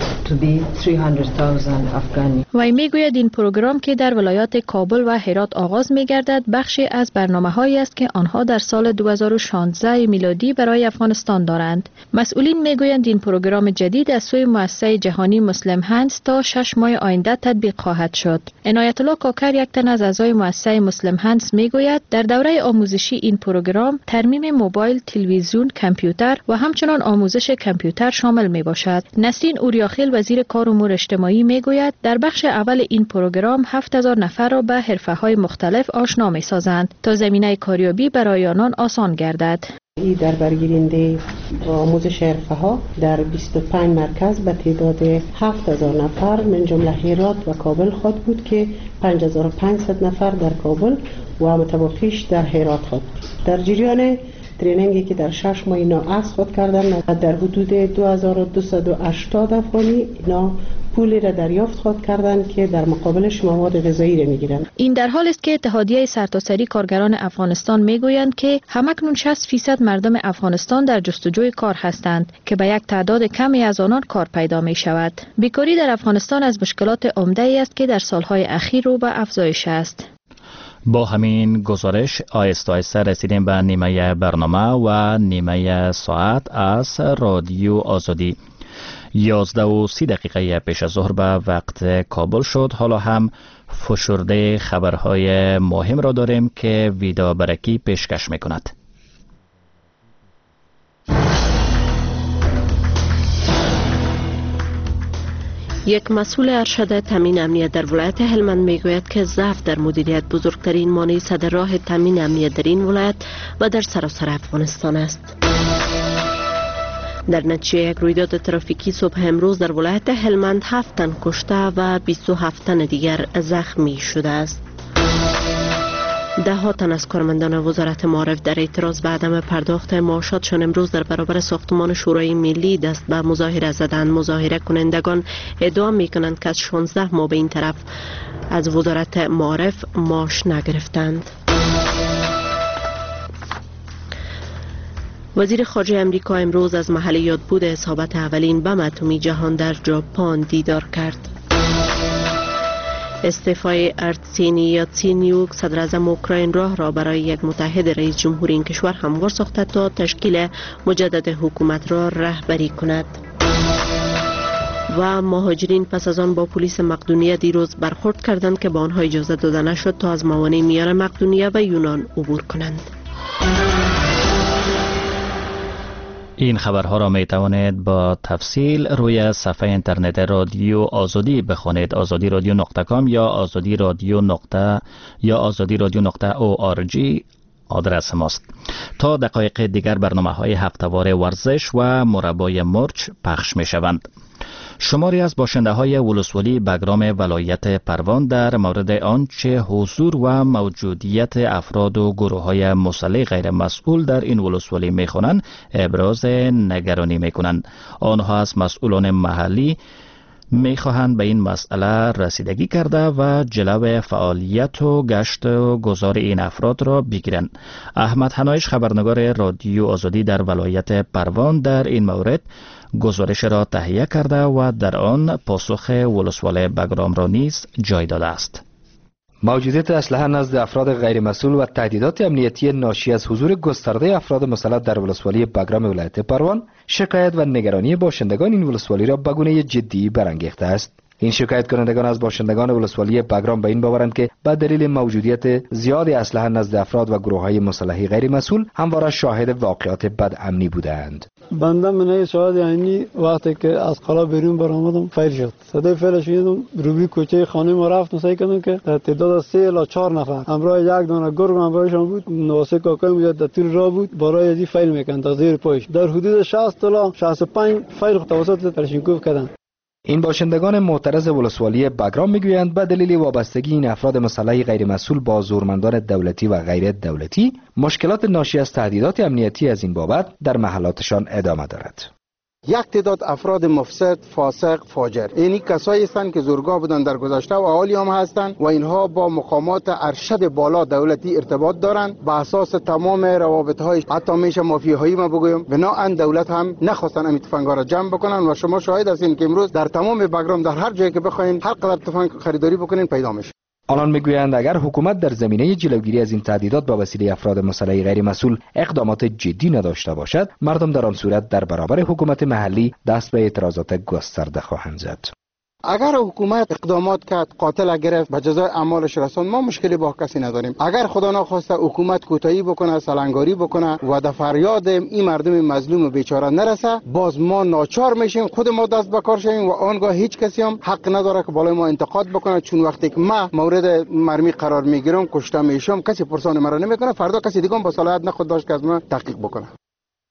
و میگوید این پروگرام که در ولایات کابل و هرات آغاز می‌گردد بخشی از برنامه‌هایی است که آنها در سال 2016 میلادی برای افغانستان دارند. مسئولین میگویند این پروگرام جدید از سوی مؤسسه جهانی مسلم هندز تا 6 ماه آینده تطبیق خواهد شد. عنایت الله کاکر یک تن از اعضای مؤسسه مسلم هندز میگوید در دوره آموزشی این پروگرام ترمیم موبایل، تلویزیون، کامپیوتر و همچنان آموزش کامپیوتر شامل می باشد. نسرین اوریاخیل وزیر کار و امور اجتماعی میگوید در بخش اول این پروگرام 7,000 نفر را به حرفه‌های مختلف آشنا می‌سازند تا زمینه کاریابی برای آنان آسان گردد. در برگیرنده آموزش حرفه‌ها در 25 مرکز به تعداد 7000 نفر من جمله هرات و کابل خود بود که 5500 نفر در کابل و متبقیش در هرات خود. در جریان ترینینگی که در 6 ماه اینا عکس خود کردن در حدود 2280 افغانی اینا پولی را دریافت خود کردند که در مقابلش مواد غذایی را میگیرند. این در حال است که اتحادیه سرتاسری کارگران افغانستان میگویند که همکنون 60% مردم افغانستان در جستجوی کار هستند که به یک تعداد کمی از آنان کار پیدا می شود. بیکاری در افغانستان از مشکلات عمده ای است که در سالهای اخیر رو به افزایش است. با همین گزارش آهسته آهسته رسیدیم به نیمه برنامه و نیمه ساعت از رادیو آزادی. 11:30 پیش از ظهر به وقت کابل شد. حالا هم فشرده خبرهای مهم را داریم که ویدا برکی پیشکش میکند. یک مسئول ارشد تامین امنیت در ولایت هلمند میگوید که ضعف در مدیریت بزرگترین مانع صدر راه تامین امنیت در این ولایت و در سراسر افغانستان است. در نتیجه یک رویداد ترافیکی صبح امروز در ولایت هلمند 7 تن کشته و 27 تن دیگر زخمی شده است. ده تن از کارمندان وزارت معارف در اعتراض به عدم پرداخت معاشاتشان امروز در برابر ساختمان شورای ملی دست به مظاهره زدند. مظاهره کنندگان ادعا می‌کنند که از 16 ماه به این طرف از وزارت معارف معاش نگرفتند. وزیر خارجه امریکا امروز از محل یادبود اصابت اولین بم اتمی جهان در ژاپن دیدار کرد. استعفای ارتسینی یاتسینیوک صدر اعظم اوکراین را برای یک متحد رئیس جمهور این کشور هموار ساخته تا تشکیل مجدد حکومت را رهبری کند. و مهاجرین پس از آن با پلیس مقدونیه دیروز برخورد کردند که به آنها اجازه داده نشد تا از موانع میان مقدونیه و یونان عبور کنند. این خبرها را می توانید با تفصیل روی صفحه اینترنت رادیو آزادی بخوانید. azadi.radio.com یا azadi.org آدرس ماست. تا دقایق دیگر برنامه‌های هفته‌وار ورزش و مربای مرچ پخش می شوند. شماری از باشنده‌های ولسوالی بگرام ولایت پروان در مورد آنچه حضور و موجودیت افراد و گروه‌های مسلح غیر مسئول در این ولسوالی می‌خوانند ابراز نگرانی می‌کنند. آنها از مسئولان محلی می‌خواهند به این مسئله رسیدگی کرده و جلو فعالیت و گشت و گذار این افراد را بگیرند. احمد حنایش خبرنگار رادیو آزادی در ولایت پروان در این مورد گزارش را تهیه کرده و در آن پاسخ ولسوالی بگرام را نیز جای داده است. موجودیت اسلحه نزد افراد غیر مسئول و تهدیدات امنیتی ناشی از حضور گسترده افراد مسلح در ولسوالی بگرام ولایت پروان شکایت و نگرانی باشندگان این ولسوالی را به گونه جدی برانگیخته است. این شکایت کنندگان از باشندگان ولسوالی بگرام به این باورند که به دلیل موجودیت زیاد اسلحه نزد افراد و گروه‌های مسلحی غیر مسئول همواره شاهد واقعات بدامنی بودند. بنده من شاهد یعنی وقتی که از قلا بیرون برآمدم فیل شد. صدای فیلش شنیدم، روبی کوچه خانه ما رفتم سعی کردم که در تعداد 3 الی 4 نفر همراه یک دانه گرگ همراهشان بود. نواسه کاکای میاد در طول راه بود برای ازی فیل میکند از زیر پایش. در حدود 60 الی 65 فیل توسط کلاشینکوف کردند. این باشندگان معترض ولسوالی بگرام میگویند به دلیل وابستگی این افراد مسلح غیر مسئول با زورمندان دولتی و غیر دولتی مشکلات ناشی از تهدیدات امنیتی از این بابت در محلاتشان ادامه دارد. یک تعداد افراد مفسد، فاسق، فاجر، اینی کسایی هستند که زورگاه بودن در گذشته و حالی هم هستند و اینها با مقامات ارشد بالا دولتی ارتباط دارند. به اساس تمام روابط های حتی میشه مافیاهایی ما بگویم بناهن دولت هم نخواستن این تفنگ‌ها را جمع بکنن و شما شاهد هستین که امروز در تمام بگرام در هر جایی که بخواین هر قدر تفنگ خریداری بکنین پیدا میشه. آنان میگویند اگر حکومت در زمینه جلوگیری از این تهدیدات با وسیله افراد مسلح غیر مسئول اقدامات جدی نداشته باشد، مردم در آن صورت در برابر حکومت محلی دست به اعتراضات گسترده خواهند زد. اگر حکومت اقدامات کرد، قاتل گرفت، به جزای اعمالش رساند، ما مشکلی با کسی نداریم. اگر خدا نخواسته حکومت کوتاهی بکنه، سلنگاری بکنه و در فریاد این مردم مظلوم و بیچاره نرسه، باز ما ناچار میشیم خود ما دست به کار شویم و آنگاه هیچ کسی هم حق نداره که بالای ما انتقاد بکنه، چون وقتی که ما مورد مرمی قرار میگیرم، کشته میشم، کسی پرسان مرا نمیکنه، فردا کسی دیگه هم با صلاحیت نخود داشت که از ما تحقیق بکنه.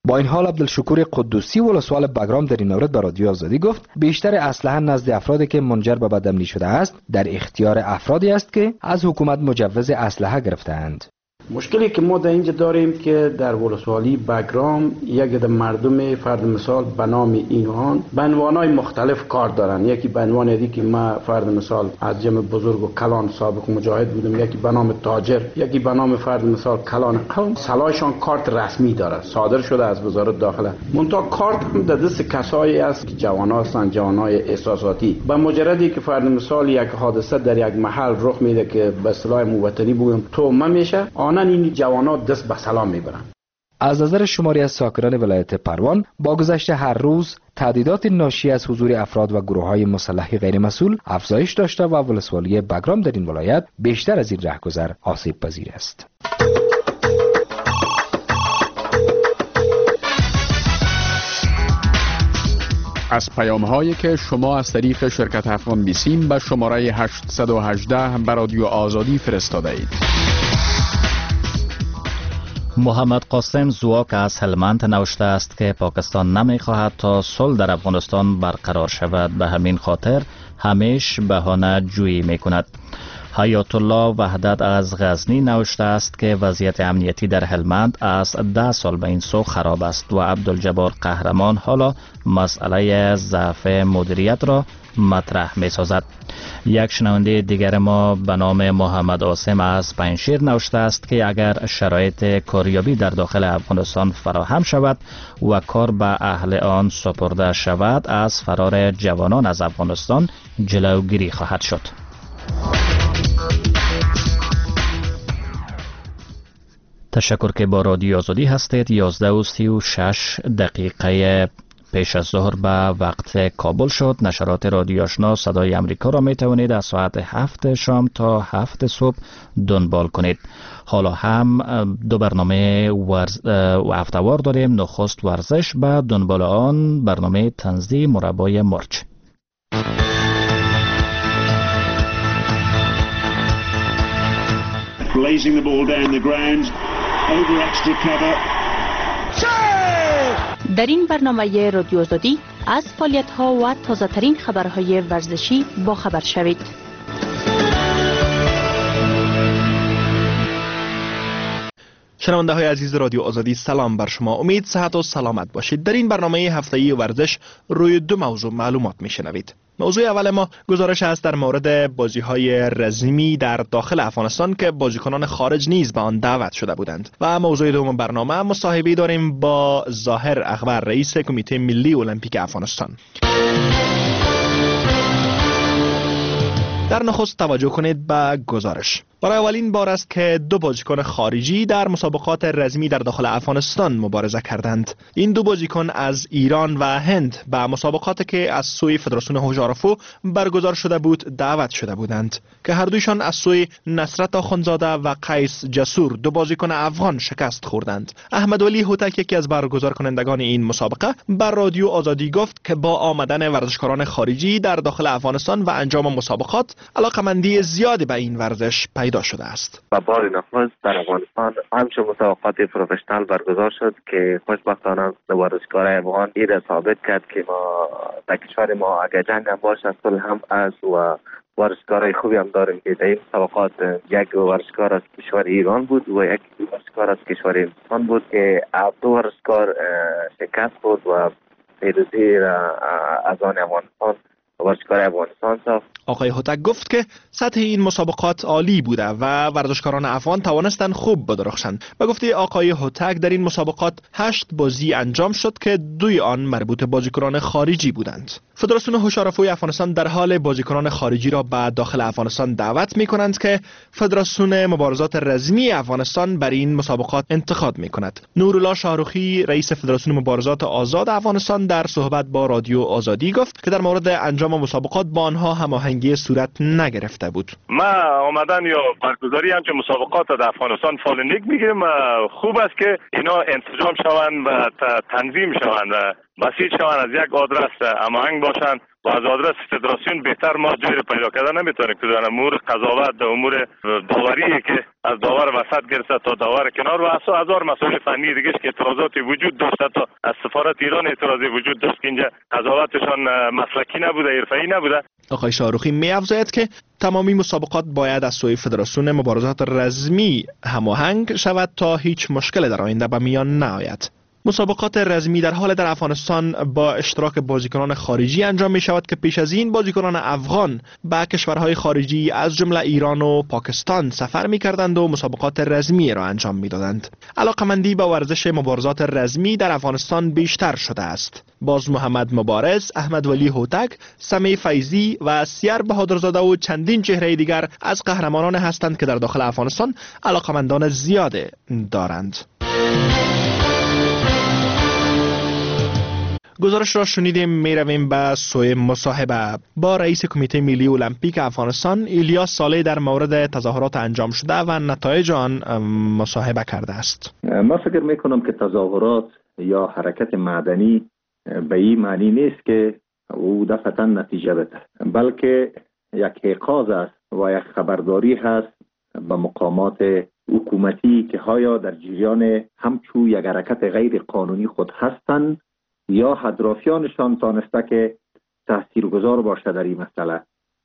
با این حال عبدالشکور قدوسی ولسوال بگرام در این مورد به رادیو آزادی گفت بیشتر اسلحه نزد افرادی که منجر به بدامنی شده است در اختیار افرادی است که از حکومت مجوز اسلحه گرفته‌اند. مشکلی که ما در اینجا داریم که در ولسوالی بگرام یک عده مردم فرض مثال به نام اینان به عنوان‌های مختلف کار دارن. یکی به عنوان دی که ما فرض مثال از جمع بزرگ و کلان سابق مجاهد بودم، یکی به نام تاجر، یکی به نام فرض مثال کلان قوم. سلاحشان کارت رسمی داره، صادر شده از وزارت داخله. منتها کارت هم در دست کسایی است که جوانان هستند، جوانای احساساتی. به مجردی که فرض مثال یک حادثه در یک محل رخ میده که به اصطلاح موطنی بگم تومه میشه، این جوانات دست به سلام میبرن. از نظر شماری از ساکنان ولایت پروان با گذشت هر روز تهدیدات ناشی از حضور افراد و گروه‌های مسلح غیر مسئول افزایش داشته و ولسوالی بگرام در این ولایت بیشتر از این رهگذر آسیب پذیر است. از پیام‌هایی که شما از طریق شرکت افغان بیسیم به شماره 818 به رادیو آزادی فرستاده اید. محمد قاسم زواک از هلمند نوشته است که پاکستان نمی‌خواهد تا صلح در افغانستان برقرار شود، به همین خاطر همیشه بهانه جویی می‌کند. حیات الله وحدت از غزنی نوشته است که وضعیت امنیتی در هلمند از 10 سال به این سو خراب است و عبدالجبار قهرمان حالا مسئله ضعف مدیریت را مطرح می سازد. یک شنونده دیگر ما به نام محمد عاصم از پنجشیر نوشته است که اگر شرایط کاریابی در داخل افغانستان فراهم شود و کار به اهل آن سپرده شود، از فرار جوانان از افغانستان جلوگیری خواهد شد. تشکر که با رادیو آزادی هستید. 11:36 پیش از ظهر به وقت کابل شد. نشرات رادیو آشنا صدای امریکا را می توانید از ساعت 7 شام تا 7 صبح دنبال کنید. حالا هم دو برنامه هفته‌وار داریم. نخست ورزش، به دنبال آن برنامه طنزی مربای مرچ. Blazing the ball down the ground over extra cover. در این برنامه رادیو آزادی از فعالیت‌ها و تازه‌ترین خبرهای ورزشی با خبر شوید. شنونده های عزیز رادیو آزادی، سلام بر شما. امید صحت و سلامت باشید. در این برنامه هفته‌ای ورزش روی دو موضوع معلومات میشنوید. موضوع اول ما گزارش است در مورد بازی‌های رزمی در داخل افغانستان که بازیکنان خارج نیز به آن دعوت شده بودند. و موضوع دوم برنامه مصاحبه‌ای داریم با ظاهر اخبر، رئیس کمیته ملی المپیک افغانستان. در نخست توجه کنید به گزارش. برای اولین بار است که دو بازیکن خارجی در مسابقات رزمی در داخل افغانستان مبارزه کردند. این دو بازیکن از ایران و هند به مسابقاتی که از سوی فدراسیون هوژارفو برگزار شده بود دعوت شده بودند که هر دویشان از سوی نصرت آخوندزاده و قیس جسور، دو بازیکن افغان، شکست خوردند. احمد ولی هوتک، یکی از برگزار کنندگان این مسابقه، بر رادیو آزادی گفت که با آمدن ورزشکاران خارجی در داخل افغانستان و انجام مسابقات علاقمندی زیادی به این ورزش پیدا شده است. و بار نخست در افغانستان همچون مسابقات پروفشنال برگزار شد که خوشبختانه ورزشکارای افغان این را ثابت کرد که ما در کشور ما اگر جنگ هم باشه صلح هم است و ورزشکارای خوبی هم داریم که در این مسابقات یک ورزشکار از کشور ایران بود و یک ورزشکار از کشور هندوستان بود که دو ورزشکار شکست خورد و پیروزی از آن افغانستان ورزشکار افغانستان ساخت. آقای هوتک گفت که سطح این مسابقات عالی بوده و ورزشکاران افغان توانستند خوب بدرخشند. به گفته آقای هوتک در این مسابقات 8 بازی انجام شد که 2 آن مربوط به بازیکنان خارجی بودند. فدراسیون هوشارفوی افغانستان در حال بازیکنان خارجی را به داخل افغانستان دعوت می کنند که فدراسیون مبارزات رزمی افغانستان بر این مسابقات انتقاد می کند. نورالله شاهرخی، رئیس فدراسیون مبارزات آزاد افغانستان، در صحبت با رادیو آزادی گفت که در مورد انجام مسابقات با آنها هماهنگی صورت نگرفته بود. ما آمدن یا برگزاری همچون مسابقات در افغانستان فالنیک میگیریم. خوب است که اینا انسجام شوند و تنظیم شوند و بسیج شوند، از یک آدرس هماهنگ باشند و از آدرس فدراسیون بهتر ما جای پیدا کردن نمیتونیم که در امور قضاوت، در امور داوری که از داور وسط گرفته تا داور کنار و هزار مسائل فنی دیگه که اعتراضاتی وجود داشت. تا از سفارت ایران اعتراضی وجود داشت که اینجا قضاوتشان مسلکی نبوده، حرفه‌ای نبوده. آقای شاروخی می‌افزاید که تمامی مسابقات باید از سوی فدراسیون مبارزات رزمی هماهنگ شود تا هیچ مشکل در آینده به میان نیاید. مسابقات رزمی در حال در افغانستان با اشتراک بازیکنان خارجی انجام می شود که پیش از این بازیکنان افغان به کشورهای خارجی از جمله ایران و پاکستان سفر می کردند و مسابقات رزمی را انجام می دادند. علاقمندی به ورزش مبارزات رزمی در افغانستان بیشتر شده است. باز محمد مبارز، احمد ولی هوتک، سمی فیضی و سیر بهادرزاده و چندین چهره دیگر از قهرمانان هستند که در داخل افغانستان علاقمندان زیاده دارند. گزارش را شنیدیم. می رویم به سوی مصاحبه با رئیس کمیته ملی المپیک افغانستان ایلیاس صالح در مورد تظاهرات انجام شده و نتایج آن مصاحبه کرده است. ما فکر می کنم که تظاهرات یا حرکت مدنی به این معنی نیست که او دفعتا نتیجه بده، بلکه یک ایقاظ است و یک خبرداری هست به مقامات حکومتی که ها در جریان همچو یک حرکت غیر قانونی خود هستند یا اطرافیانشان تانسته که تاثیرگذار باشه در این مسئله.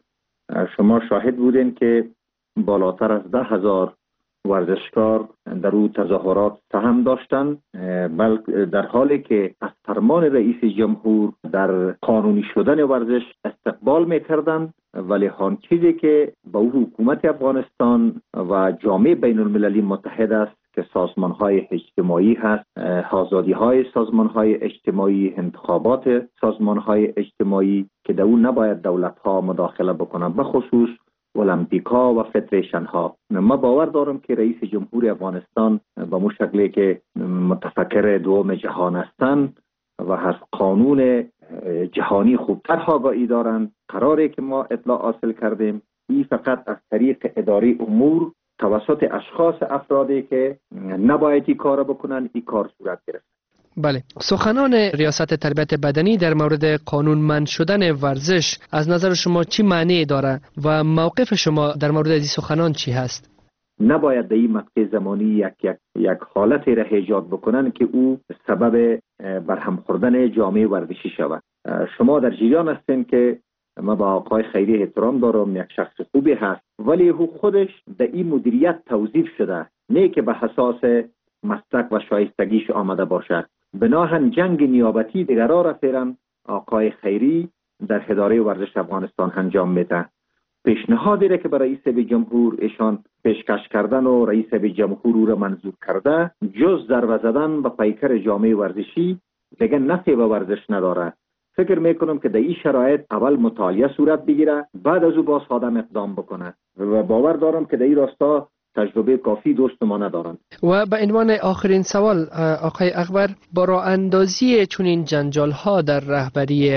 شما شاهد بودین که بالاتر از 10,000 ورزشکار در او تظاهرات سهم داشتند، بلکه در حالی که از فرمان رئیس جمهور در قانونی شدن ورزش استقبال می‌کردند، ولی آن چیزی که با حکومت افغانستان و جامعه بین المللی متحد است که سازمان‌های اجتماعی هست، آزادی‌های سازمان‌های اجتماعی، انتخابات سازمان‌های اجتماعی که در اون نباید دولت‌ها مداخله بکنند، به خصوص المپیک‌ها و فدریشن‌ها. ما باور دارم که رئیس جمهور افغانستان با مو شکلی که متفکر دوم جهان هستند و از قانون جهانی خوبتر آگاهی دارند. قراره که ما اطلاع حاصل کردیم این فقط از طریق اداره امور توسط اشخاص افرادی که نباید این کار بکنن این کار صورت گرفت. بله، سخنان ریاست تربیت بدنی در مورد قانونمند شدن ورزش از نظر شما چی معنی داره و موقف شما در مورد این سخنان چی هست؟ نباید در این مقطع زمانی یک حالتی را ایجاد بکنن که او سبب برهم خوردن جامعه ورزشی شود. شما در جریان هستین که ما با آقای خیری احترام دارم، یک شخص خوبی هست، ولی او خودش در این مدیریت توظیف شده، نه که به حساس مسلک و شایستگیش آمده باشد. بناهن جنگ نیابتی دیگرها را فعلا آقای خیری در اداره ورزش افغانستان انجام میده. پیشنهادی را که به رئیس جمهور ایشان پیشکش کردن و رئیس جمهور او را منظور کرده، جز ضربه زدن به پیکر جامعه ورزشی دیگه نفعی به ورزش نداره. فکر میکنم که در این شرایط اول مطالعه صورت بگیره، بعد از او باز آدم اقدام بکنه و باور دارم که در این راستا تجربه کافی دوست ما ندارند. و به عنوان آخرین سوال آقای اکبر، با راه اندازی چنین جنجال ها در رهبری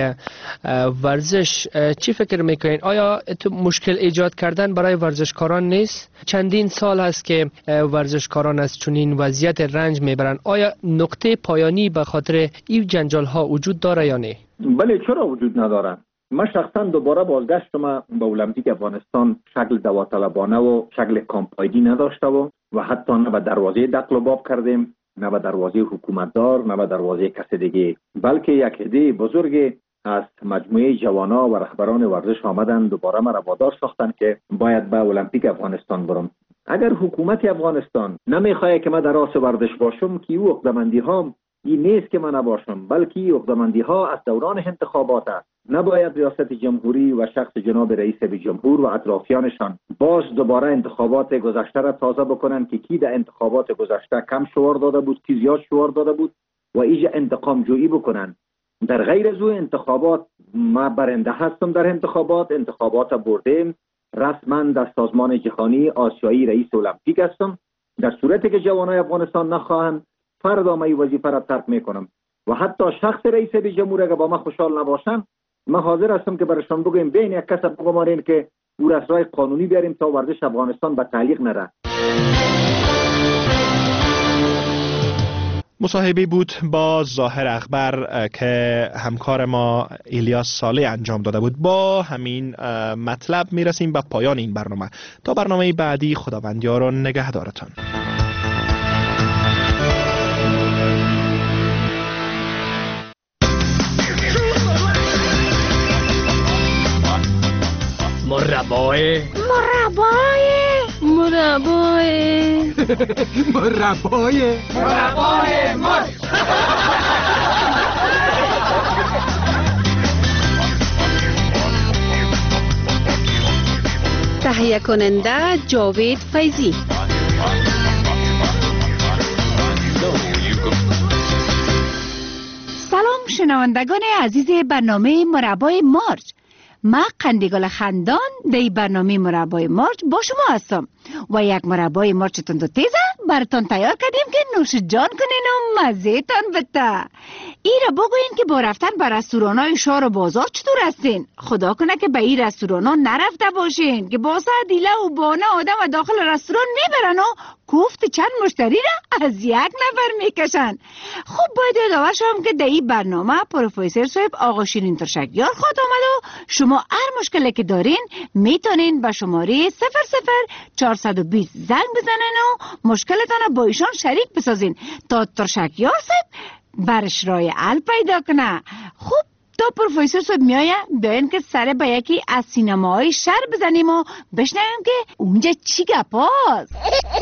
ورزش چی فکر میکنین؟ آیا مشکل ایجاد کردن برای ورزشکاران نیست؟ چندین سال هست که ورزشکاران از چنین وضعیت رنج میبرند. آیا نقطه پایانی به خاطر این جنجال ها وجود داره یا نه؟ بله، چرا وجود نداره؟ من شخصا دوباره بازگشتم به المپیک افغانستان شکل داوطلبانه و شکل کامپایدی نداشته و حتی نه به دروازه دقل و باب کردیم، نه به دروازه حکومتدار، نه به دروازه کسی دیگه، بلکه یک عده بزرگ از مجموعه جوانا و رهبران ورزش آمدن دوباره مرا وادار ساختن که باید به المپیک افغانستان برم. اگر حکومت افغانستان نمیخواد که من در راس ورزش باشم، که او عقده‌مندی ها این نیست که من نباشم، بلکه عقده‌مندی ها از دوران انتخابات است. نباید ریاست جمهوری و شخص جناب رئیس جمهور و اطرافیانشان باز دوباره انتخابات گذشته را تازه بکنن که کی در انتخابات گذشته کم شعار داده بود، کی زیاد شعار داده بود و ایجا انتقام جویی بکنن. در غیر از اون انتخابات ما برنده هستم، در انتخابات بردیم، رسما در سازمان جهانی آسیایی رئیس المپیک هستم. در صورتی که جوانای افغانستان نخواهند، فردا من وظیفه را ترک میکنم و حتی شخص رئیس جمهور اگر با ما خوشحال نباشن، من حاضر هستم که برشان بگویم بین یک کس بگمارین که او را از راه قانونی بیاریم تا ورزش افغانستان به تعلیق نره. مصاحبه بود با ظاهر اخبر که همکار ما الیاس صالح انجام داده بود. با همین مطلب میرسیم به پایان این برنامه. تا برنامه بعدی خداوندیار و نگهدارتان. مربای مرد. تهیه کننده جاوید فیضی. سلام شنوندگان عزیز برنامه مربای مارج. ما قندگل خندان در برنامه مربای مارج با شما هستم و یک مربای مارج تند و تیزه براتان تیار کردیم که نوش جان کنین و مزه تان بده. ای را بگوین که با رفتن به رستوران های شهر و بازار چطور هستین؟ خدا کنه که به این رستوران ها نرفته باشین که با دیله و بانه آدم و داخل رستوران میبرن و کوفت چند مشتری را از یک نفر میکشن. خب باید یادآور شوم که در این برنامه پروفسور صاحب آقا شیرین ترشکیار خواهد آمد و شما هر مشکلی که دارین میتونین به شماره 00420 زنگ بزنین و مشکلتان با ایشان شریک بسازین تا ترشکیار صاحب برش رای حل پیدا کنه. خب تا پروفسور صاحب میایه بیاین که سر به یکی از سینماهای شهر بزنیم و بشنویم که اونجا چی گپاست.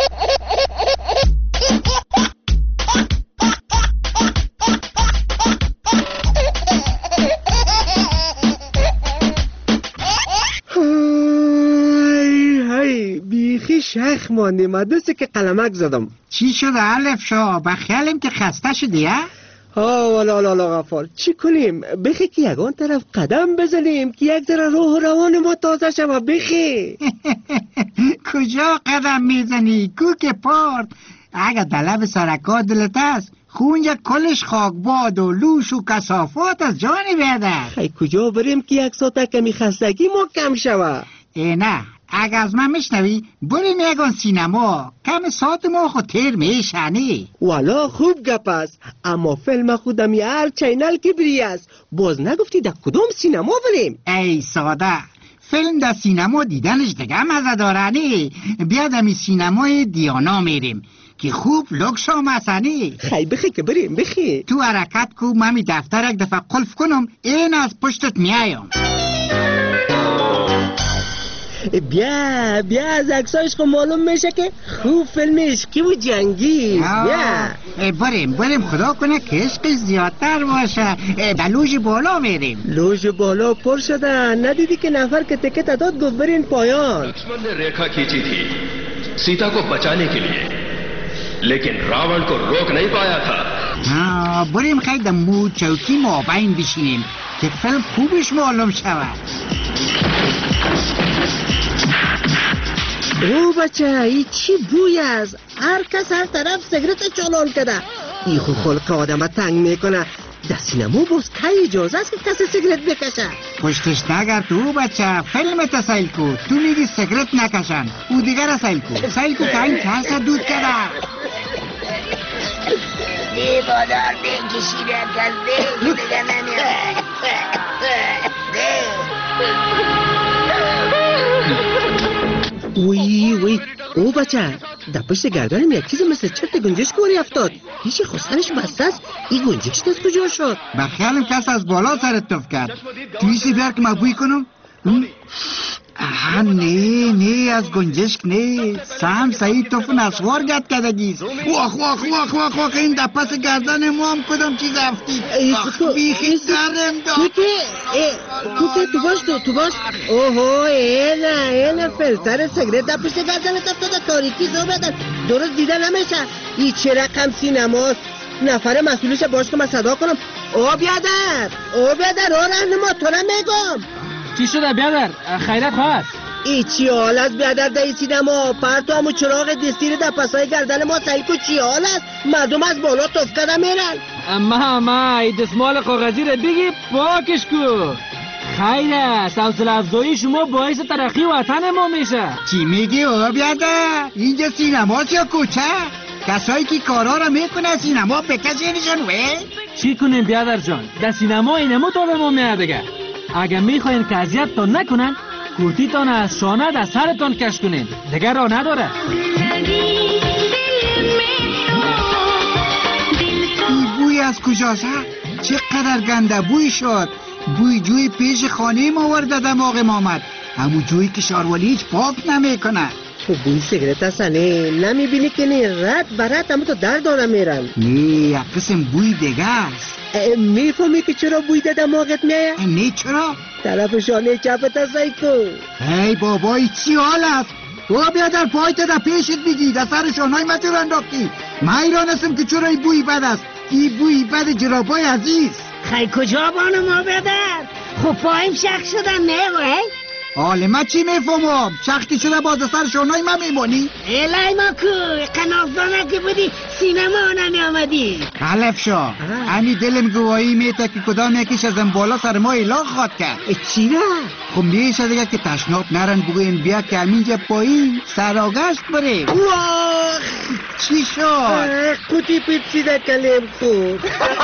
بیخی شیخ مانده مدرسه که قلمک زدم. چی شده الف شا؟ بخیالیم که خسته شدی ها؟ والا غفار چی کنیم؟ بخی که یگان طرف قدم بزنیم که یک ذره روح و روان ما تازه شود. بخی کجا قدم میزنی؟ کو که پارت اگه دلب سرکات دلت است خونجا کلش خاکباد و لوش و کثافات از جانی بیادر. خیلی کجا بریم که یک ساعت کمی خستگی ما کم شود؟ نه اگه از من میشنوی بریم یکان سینما کم ساعت ما خود تیر میشنی. والا خوب گپ است اما فیلم خودم هر چینل که بری است باز نگفتی در کدوم سینما بریم؟ ای ساده فیلم در سینما دیدنش دیگه مزه دارنی. بیادمی سینمای دیانا میریم که خوب لکس هم هستنی. خیلی بخی که بریم بخی. تو حرکت کو ممی دفتر یک دفعه قلف کنم این از پشتت میایم. بیا از عکسایش خب معلوم میشه که خوب فیلم عشقی و جنگی. بیا بریم خدا کنه که عشقش زیادتر باشه. در لوژ بالا میریم. لوژ بالا پر شده. ندیدی که نفر که تکت داد گفت برین پایان. लक्ष्मण ने रेखा खींची थी सीता को बचाने के लिए लेकिन रावण को रोक नहीं पाया था. بریم خیلی در مو چوکی مابین بشینیم که فیلم خوبش معلوم شود. او بچه ای چی بوی است؟ هر کس هر طرف سیگرت چالان کرده. ای خو خلق آدم تنگ میکنه. در سینما باز که اجازه است که کسی سیگرت بکشه؟ پشتش نگر تو بچه فیلم تسایل کو. تو میگی سیگرت نکشن او دیگر سایل کو که این کس دود کرده. دی بادار بکشی رکز دی دیگه نمیاد. وی او بچه در پشت گردنم یک چیز مثل چرت گنجشک واری افتاد. هیچی خسرش بسته است. این گنجشک از کجا شد؟ بخیالم کس از بالا سرت توف کرد. تویسی بیار که ما بوی کنم. نه از گنجشک نه. سهم صحیح توف نسوار گرد کدگیست. واخ این در پس گردن ما هم کدام چیز افتی. بیخی درم داد. تو باش. اوهو اینه فلتر سیگرت در پشت گردنت افتاده. تاریکی زو بدن درست دیده نمیشه. این چه رقم سینماست؟ نفر مسئولش باش که من صدا کنم. او بیادر راهنما تو نمیگم. چی شده بیادر؟ خیرت خواست؟ ای چی حال است بیادر در سینما؟ پرتو همون چراغ دستیر در پسای گردن ما سیل کو چی حال است؟ مردم از بالا توف کرده میرن. اما ای دستمال کاغذی رو بگی پاکش کو. خیر است حوصله افزایی شما باعث ترقی وطن ما میشه. چی میگی او بیادر؟ اینجا سینماست یا کوچه؟ کسایی که کارا را میکنه سینما بکشینشون چی کنیم بیادر جان؟ در سینما اینمو تا به ما میادگه. اگه میخواین که اذیتتان نکنن کورتیتان از شانه در سرتان کش کنین، دیگر راه نداره. این بوی از کجاست؟ چقدر گنده بوی شد. بوی جوی پیش خانه ما ورده دماغ مامد، همون جوی که شاروالی هیچ پاک نمیکنه. تو بوی سیگرت هستنه نمیبینی که نه رد برد همون تو دردانه میرن. نه یک قسم بوی دیگه است. میفهمی که چرا بوی ده دماغت میایه؟ نه چرا؟ طرف شانه چپت هست سایکو. ای بابای چی حال است؟ تو بیا در پایت در پیشت بگی در سر شانهای من چرا انداختی؟ من ایران هستم که چرا این بوی بد است. این بوی بد جرابای عزیز. خیلی کجا بانو ما بدر؟ خب پایم شخ شدن نه وای؟ حال من چی میفهمم؟ شختی شده باز سر شانهای من میمونی؟ الهی ما کو قنافدانه که بودی سینما نمی آمدی. حلف شو همی دلم گواهی میته که کدام یکیش از این بالا سر ما اعلان خواد کرد. چی نه؟ خب میشه دیگه که تشناب نرن بگوین بیا که همینجا پایین سراغشت بریم. واخ چی شد؟ کتی پیپسی در کلیم خود.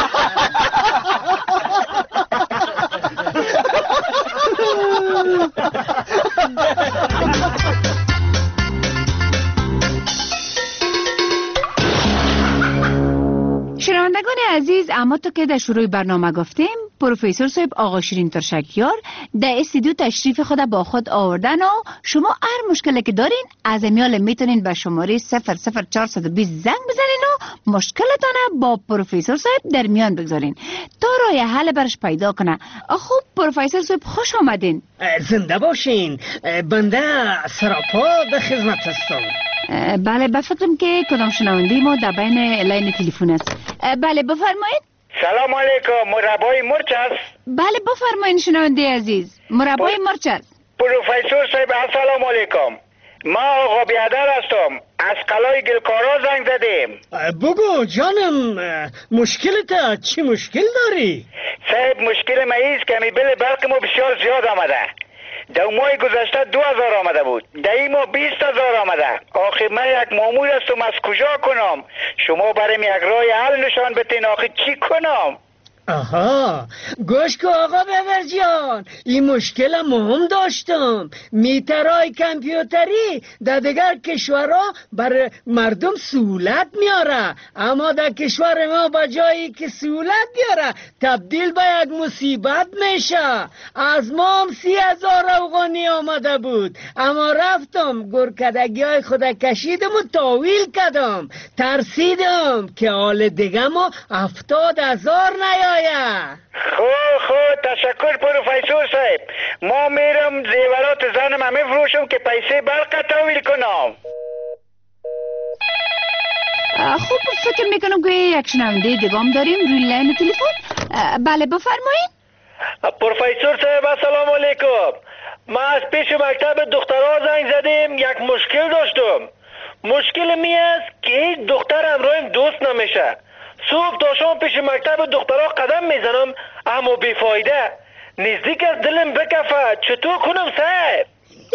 شنوندگان عزیز، اما تو که در شروع برنامه گفتیم پروفسور صاحب آقا شیرین ترشکیار در استودیو تشریف خود با خود آوردن و شما هر مشکلی که دارین از امیال میتونین به شماره 00420 زنگ بزنین و مشکلتان با پروفسور صاحب در میان بگذارین تا راه حل برش پیدا کنه. خوب پروفسور صاحب خوش آمدین. زنده باشین. بنده سراپا به خدمت هستم. بله بفرمایید که کدام شنونده ما در بین لاین تلفن است. بله بفرمایید. سلام علیکم. مربای مرچ است؟ بله بفرمایید شنونده عزیز. مربای مرچ است. پروفسور صاحب السلام علیکم. ما آقا بیادر هستم. از قلای گلکارا زنگ زدیم. بگو جانم مشکلت چی مشکل داری؟ صاحب مشکل ما ایست که بل برق ما بسیار زیاد آمده. در ماه گذشته 2000 آمده بود، در این ماه 20000 آمده. آخه من یک مامور هستم از کجا کنم؟ شما برای یک راه حل نشان بتین. آخه چی کنم؟ آها گوش که آقا بیادر جان، این مشکل مهم داشتم. میترهای کامپیوتری در دیگر کشورها بر مردم سهولت میاره، اما در کشور ما با جایی که سهولت بیاره تبدیل به یک مصیبت میشه. از ما هم 30,000 افغانی آمده بود، اما رفتم گرکدگی های خود کشیدم و تاویل کردم. ترسیدم که حال دیگه ما 70,000 نیاد. خود تشکر پروفسور صاحب. ما میرم زیورات زنم همه فروشم که پیسه برق تحویل کنم. خوب فکر میکنم که یک شنونده دیگام داریم روی لاین تلفن. بله بفرمایید. پروفسور صاحب السلام علیکم. ما از پیش مکتب دخترها زنگ زدیم، یک مشکل داشتم. مشکل می است که هیچ دختر همراهیم دوست نمیشه. صبح تا شام پیش مکتب دخترها قدم میزنم اما بیفایده. نزدیک از دلم بکفه. چطور کنم صاحب؟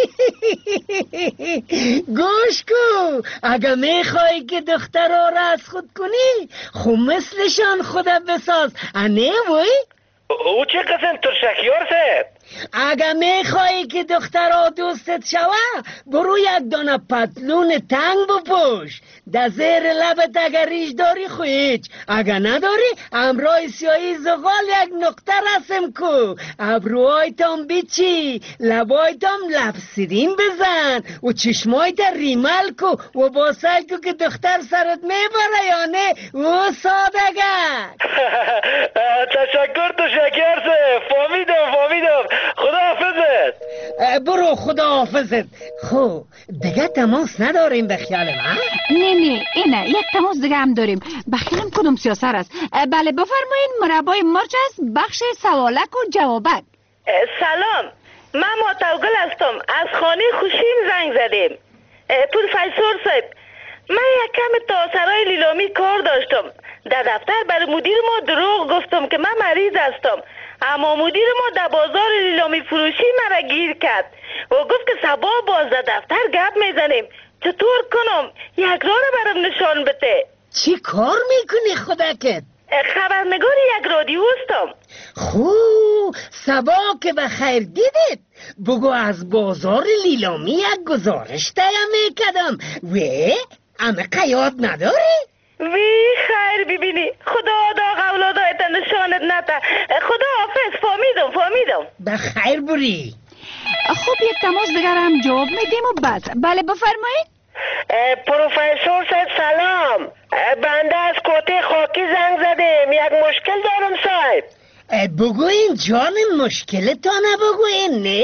گوش کو، اگه میخوای که دخترها را از خود کنی خب مثلشان خودت بساز. انه وی؟ او چه قسم ترشکیار صاحب؟ اگه میخوایی که دخترها دوستت شوه برو یک دانه پتلون تنگ بپوش. در زیر لبت اگر ریش داری خویچ، اگه نداری امرای سیاهی زغال یک نقطه رسم کو. ابروهایتان بیچی، لبایتان لبسیدین بزن و چشمایت ریمل کو و با سعی کو که دختر سرت میبره یا نه و سادگر. تشکر فهمیدم. خدا حافظت. برو خدا حافظت. خب دیگه تماس نداریم به خیال من؟ نه اینه یک تماس دیگه هم داریم. بخیرم کدوم سیاسر است؟ بله بفرمایید. مربای مرچ است، بخش سوالک و جوابک. سلام، من ماتوگل هستم. از خانه خوشیم زنگ زدیم. پروفسور صاحب من یک کم تا سرای لیلامی کار داشتم. در دفتر برای مدیر ما دروغ گفتم که من مریض هستم، اما مدیر ما در بازار لیلامی فروشی مرا گیر کرد و گفت که صبح باز در دفتر گپ میزنیم. چطور کنم؟ یک راه رو برام نشان بده. چی کار میکنی خودکت؟ خبرنگار یک رادیو هستم. خوب سبا که به خیر دیدید. بگو از بازار لیلامی یک گزارش تهیه میکردم. اما قیاد نداری؟ خیر ببینی. خدا داغ اولادایت نشانت نده. خدا حافظ. فهمیدم. به خیر بری. خب یک تماس دیگر هم جواب میدیم و بس. بله بفرمایید. پروفسور صاحب سلام. بنده از کوته خاکی زنگ زدیم. یک مشکل دارم صاحب. بگوین جانم مشکلتان بگوین نه؟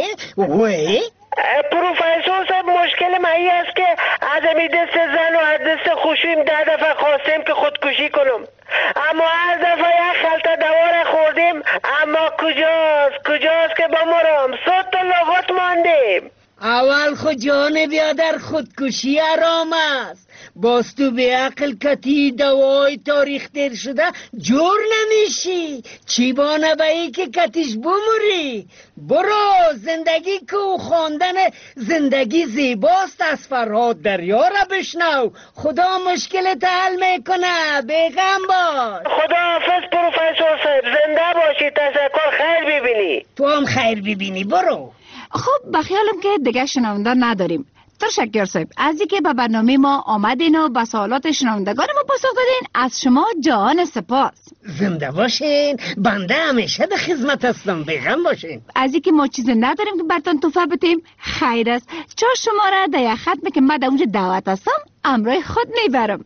پروفسور صاحب مشکل مایی است که از امی دست زن و از دست خوشیم 10 دفعه خواستیم که خودکشی کنم، اما هر دفعه یک خلطه دوار خوردیم، اما کجاست که بمرم؟ 100 تا لغت ماندیم. اول خود جان بیادر خودکشی حرام است. باز تو به عقل کتی دوای تاریخ دیر شده جور نمیشی. چی بانه به ای که کتیش بموری؟ برو زندگی کو خواندن زندگی زیباست از فرهاد دریا را بشنو. خدا مشکلت حل میکنه. بیغم باش. خدا حافظ پروفسور صاحب. زنده باشی. تشکر. خیر ببینی. تو هم خیر ببینی. برو. خب بخیالم که دیگه شنونده نداریم. تشکر صاحب از اینکه به برنامه ما آمدین و به سوالات شنوندگان ما پاسخ دادین. از شما جان سپاس. زنده باشین. بنده همیشه به خدمت هستم. بیغم باشین. از اینکه ما چیزی نداریم که براتون تحفه بدیم خیر است. چون شما را در یک ختم که من در اونجا دعوت هستم امرای خود میبرم.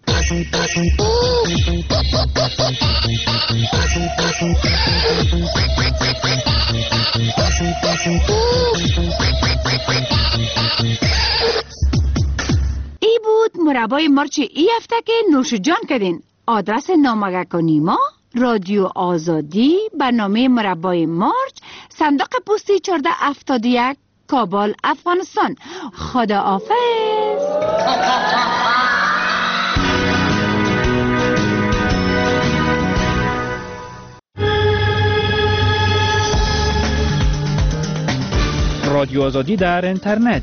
ای بود مربای مرچ ای هفته که نوش جان کردین. آدرس نامگک و نیما، رادیو آزادی، برنامه مربای مرچ، صندوق پستی 1471 کابل افغانستان. خدا حافظ. رادیو آزادی در اینترنت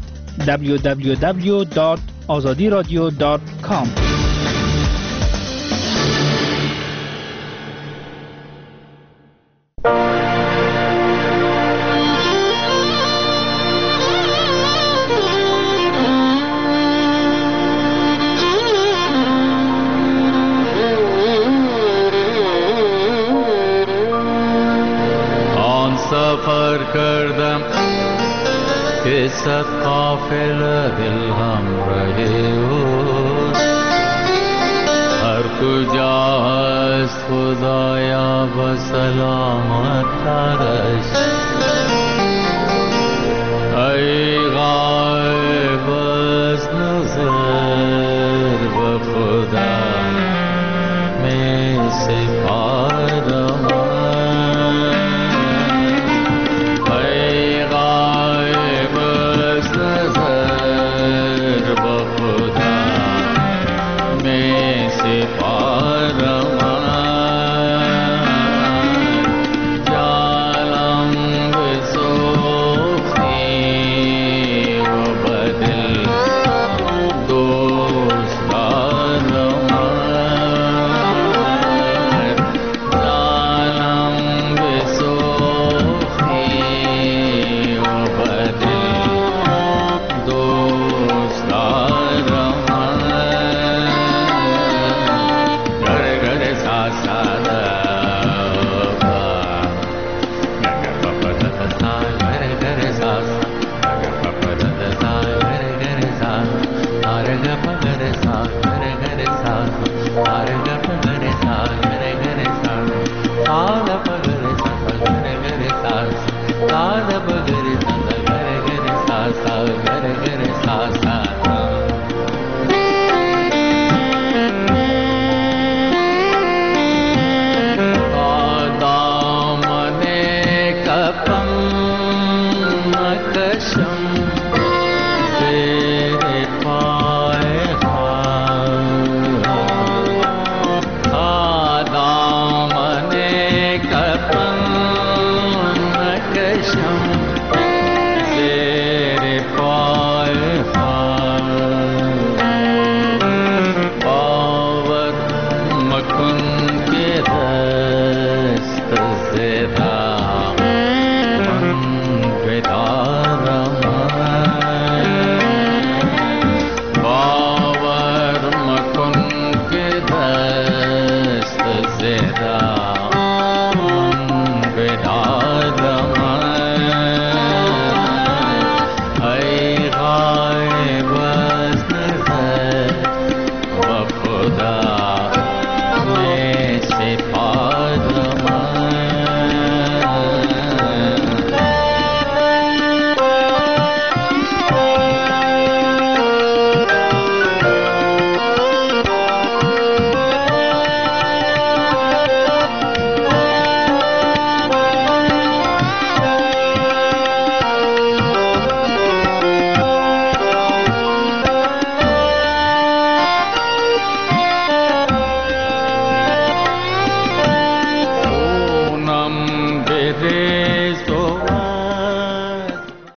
www.azadiradio.com. آن سفر کردم که صد قافله دل همراه اوست، هر کجا هست خدایا با سلامت ترش. ای غایب از نظر به خدا می سپارم. Some